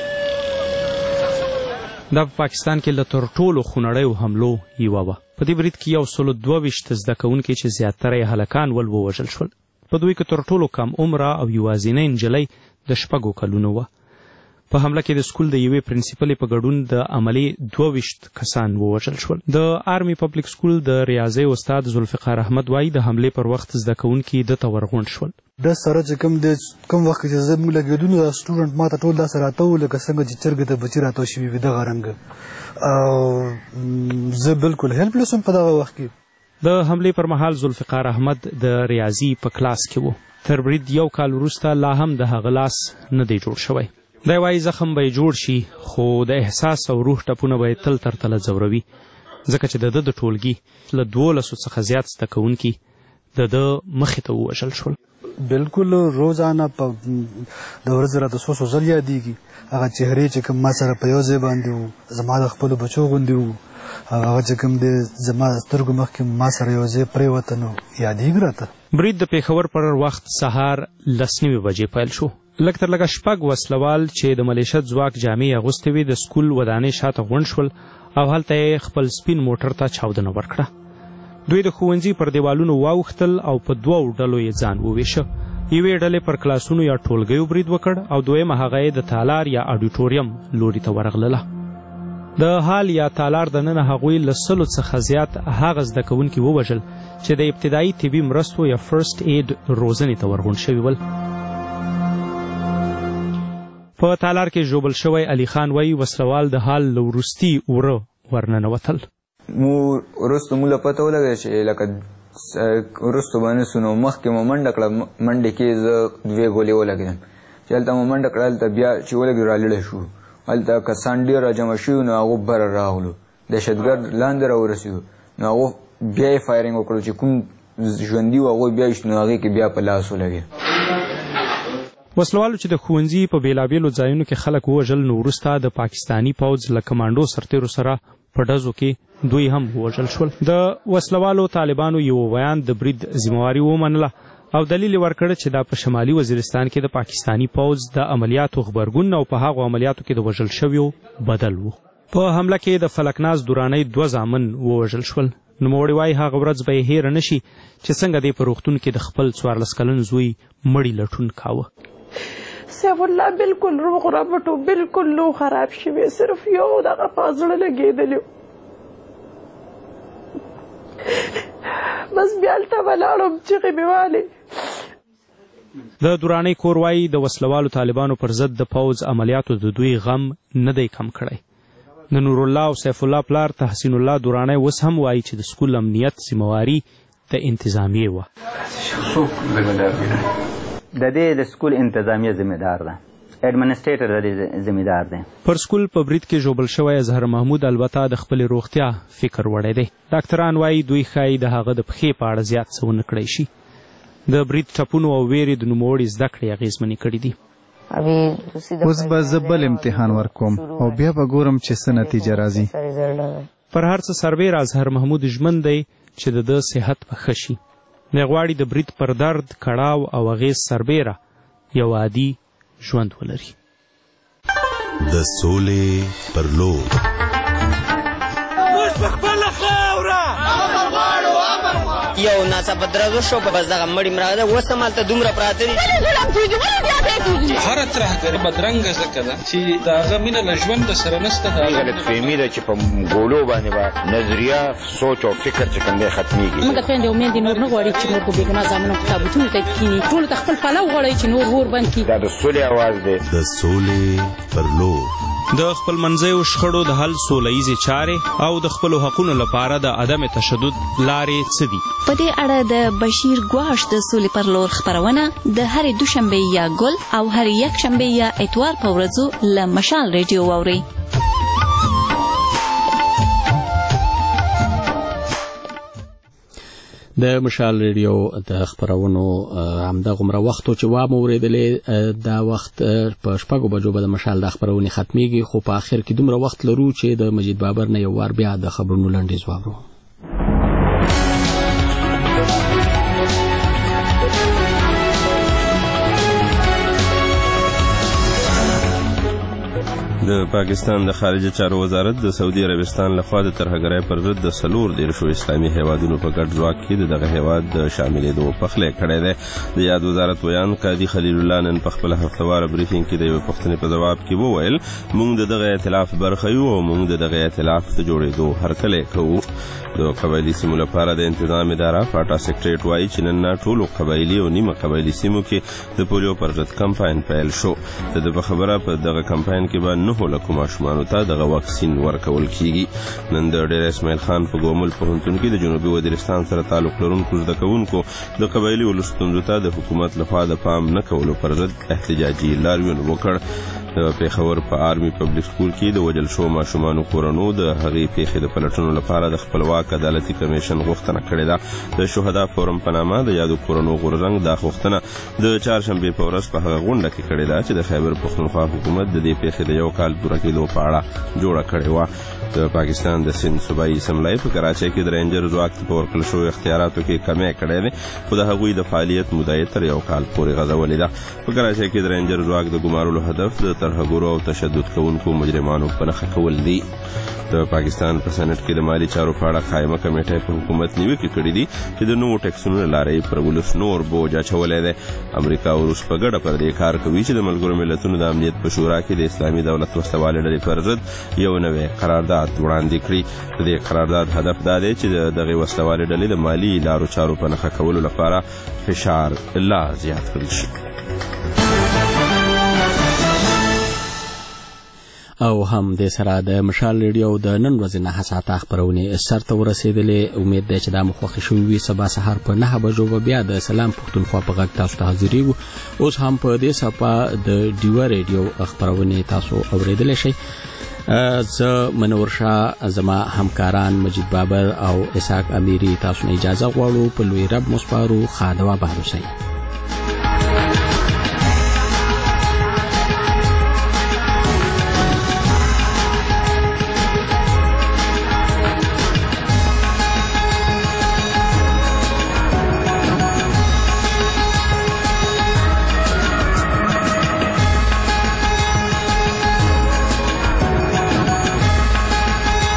دا په پاکستان کې له تر ټولو خونړیو حملو یوه وه په دې برید کې 122 زده کوونکي چې زیاتره یې هلکان ول ووژل شول په دوی کې تر ټولو کم عمره او یوازینۍ نجلۍ د 6 کلونو وه په حمله کې د سکول د یوې پرنسپلې په ګډون د عملې 22 کسان ووژل شول د آرمي پبلک سکول د ریاضي استاد ذوالفقار احمد وایي د حملې پر وخت زده کوونکي دته ورغونډ شول د سره چې کوم وخت چې زموږ لګېدو نو سټوډنټ ما ته ټول داسې راته وو لکه څنګه چې چرګې ته بچي راتاو شوي وي دغه رنګه او زه بلکل هیلپلس وم په دغه وخت کې د حملې پر مهال ذوالفقار احمد د ریاضي په کلاس کې و. تر برید 1 کال وروسته لا هم د هغه لاس نه دی جوړ شوی. دی وایي زخم به یې جوړ شي خو د احساس او روح ټپونه به یې تل تر تله ځوروي ځکه چې د ده د ټولګي له 12 څخه زیات زده کوونکي د ده مخې ته ووژل شول. بالکل روزانه په د ورځې راته څو ځل یادېږي هغه چهرې چې کوم ما سره په یو ځای باندې وو زما د خپلو بچو غوندې وو هغه چې کوم دی زما سترګو مخکې ما سره یو ځای پرېوته نو یادېږي راته. برید د پېښور پر وخت سهار 10:09 بجې پیل شو. لږ تر لږه 6 وسلوال چې د ملیشت ځواک جامې اغوستې وې د سکول ودانۍ شاته غونډ شول او هلته یې خپل سپین موټر ته چاودنه ورکړه. دوی د ښوونځي پر دیوالونو واوښتل او په 2 ډلو یې ځان وویشه. یوې ډلې پر کلاسونو یا ټولګیو برید وکړ او دویمه هغه یې د تالار یا اډیټوریم لوري ته ورغلله. د هال یا تالار دننه هغوی له 100 څخه زیات هغه زده کوونکي ووژل چې د ابتدایي طبي مرستو یا فرست اید روزنې ته ورغونډ شوي ول. په تالار کې ژوبل شوی علي خان وایي وسلوال د هال له وروستي وره ورننوتل. وروستو موږ له پته ولګېده چې لکه وروستو باندې سو نو مخکې مو منډه کړه. منډې کې زه 2 ګولې ولګېدم چې هلته مو منډه کړه هلته بیا چې ولګېدو رالړه شو هلته کسان ډېر راجمع شوي نو هغو بره راغلو دهشتګرد لاندې راورسېدو نو هغو بیا یې فایرنګ وکړو چې کوم ژوندي و هغوی بیا ایست نو هغې کې بیا په لاس ولګېد. وسلوالو چې د ښوونځي په بېلابېلو ځایونو کې خلک ووژل نو وروسته د پاکستاني پوځ له کمانډو سرتېرو سره په ډزو کې دوی هم ووژل شول. د وسلوالو طالبانو یو ویان د برید ذمهواري ومنله او دلیل یې ورکړ چې دا په شمالي وزیرستان کې د پاکستاني پوځ د عملیاتو غبرګون او په هغو عملیاتو کې د وژل شویو بدل و. په حمله کې د فلکناز دورانۍ 2 زامن ووژل شول. نوموړي وایي هغه ورځ به یې هیره نه شي چې څنګه دی په روغتون کې د خپل 14 کلن زوی مړی لټون کاوه. سیف الله بالکل روغ رمټ و بالکل لو خراب شوی صرف یو دغه په زړه لګېدلی بس بیا هلته ولاړم چغې مې والې. د دورانۍ کور وایي د وسلوالو طالبانو پر ضد د پوځ عملیاتو د دوی غم نه دی کم کړی. د نورالله او سیف الله پلار تحسین الله دورانۍ اوس هم وایي چې د سکول امنیت ذمهواري د انتظامیې وه. د دې د سکول انتظامیه ذمهدار ده ایڈمنسټریټر د دې ذمهدار دی. پر سکول په برید کې ژوبل شوی اظهر محمود البته د خپلې روغتیا فکر وړی دی. ډاکټران وایي دوی ښایي د هغه د پښې په اړه زیات څه ونه کړی شي. د برید ټپونو او ویرې د نوموړي زده کړې اغېزمنې کړي دي. اوس به زه بل امتحان ورکوم او بیا به ګورم چې څه نتیجه راځي. پر هر څه سربیره اظهر محمود ژمن دی چې د ده صحت به ښه شي. دی غواړي د برید پر درد کړاو او اغېز سربیره یو عادي ژوند ولري. د سولې پر لور موږ په خپله خاوره یو ناڅاپه درزو شو بس دغه مړي مړه ده اوس هم هلته دومره پراته دي. هره ترهګري بدرنګه ځکه ده چې د هغه مینه له ژونده سره نشته. غلطفهمي ده چې په ګولو باندې به نظریه سوچ او فکر چې کوم دی ختمیږي. موږ د خویندې او میندې نور نه غواړي چې نور په بېګناه زامنو په تابوتونو ته کښېني. ټولو ته خپل پلو غواړئ چې نور اور بند کړي. دا د سولې اواز دی. د سولې پر لور د خپلمنځیو شخړو د حل سوله ییزې چارې او د خپلو حقونو لپاره د عدم تشدد لارې څه دي؟ په دې اړه د بشیر ګواش د سولې پر لور خپرونه د هرې دوشنبې یا ګل او هرې یکشنبې یا اتوار په ورځو له مشال ریډیو واورئ. د مشال ریډیو د خبرونو همدغومره وخت چې وا مو اورېدلې دا وخت په 6 بجو به د مشال د خبرونې ختمیږي خو په آخر کې دومره وخت لرو چې د مجید بابر نه یو وار بیا د خبرونو لنډیز واورو. د پاکستان د خارجه چارو وزارت د سعودي عربستان لخوا د ترهګرۍ پر ضد د 14 اسلامي هیوادونو په ګډ ځواک کې دغه هیواد د شاملېدو پخلی کړی دی. د یاد وزارت ویان قاضي خلیل الله نن په خپل هفتهواره بریفینګ کې د یوې پوښتنې په ځواب کې وویل موږ د دغه ائتلاف برخه یو او موږ د دغه ائتلاف د جوړېدو هرکلی کوو. د قبایلي سیمو لپاره د انتظام اداره فاټا سیکریټریټ وایي چې نن ټولو قبایلي او نیمه قبایلي سیمو کې د پولیو پر ضد کمپاین پیل شو. د په خبره په دغه کمپاین کې به 9 9 لکه ماشومانو ته دغه واکسین ورکول کیږي. نن د ډیر اسماعیل خان په ګومل پوهنتون کې د جنوبي وزیرستان سره تعلق لرونکو زده کوونکو د قبایلي ولستونزو ته د حکومت لخوا د پام نه کولو پر ضد احتجاجي لاریون وکړ. د پیښور په آرمي پبلک سکول کې د وژل شوو ماشومانو کورنو د هغې پیښې د پلټنو لپاره د خپلواک عدالتي کمیشن غوښتنه کړې ده. د شهدا فورم په نامه د یادو کورنو غورځنګ دا غوښتنه د چهارشنبې په ورځ په هغه غونډه کې کړې ده چې د خیبر پښتونخوا حکومت د دې پیښې د 1 کال پوره کېدو په اړه جوړه کړې وه. د پاکستان د سند صوبایي اسمبلۍ په کراچۍ کې د رینجر ځواک په ورکړل شویو اختیاراتو کې کمی کړی دی، خو د هغوی د فعالیت مدعا تر 1 کال پورې غځولې ده. په کراچۍ کې د رینجر ځواک د ګمارلو هدف د ترهګرو او تشدد کوونکو مجرمانو په نښه کول دي. د پاکستان په سېنات کې د مالي چارو په اړه قائمه کمیټه په حکومت نیوکې کړې دي چې د نوو ټیکسونو له لارې پر ولس نور بوج اچولی دی. امریکا او روس په ګډه پر دې کار کوي چې د ملګرو ملتونو د امنیت په شورا کې د اسلامي دولت وسلوالې ډلې پر ضد یو نوی قرارداد وړاندې کړي. د دې قرارداد هدف دا دی چې دغه وسلوالې ډلې د مالي لارو چارو په نښه کولو لپاره فشار لا زیات کړی شي. او هم د سره د مشال ریډیو د نن ورځې نه حساته خبرونه سرته ورسېدلې. امید ده چې دا مخوخي شوي وي. سبا سهار په 9 بجو به بیا د سلام پښتونخوا په غږ تاسو ته حاضرېږو. اوس هم په دې صفحه د ډیوا ریډیو خبرونه تاسو اوریدلی شئ. زه منور شاه، زما همکاران مجید بابر او اسحاق امیری تاسو نه اجازه غواړو. په لوی رب مو سپارو. خادوا بهر اوسئ.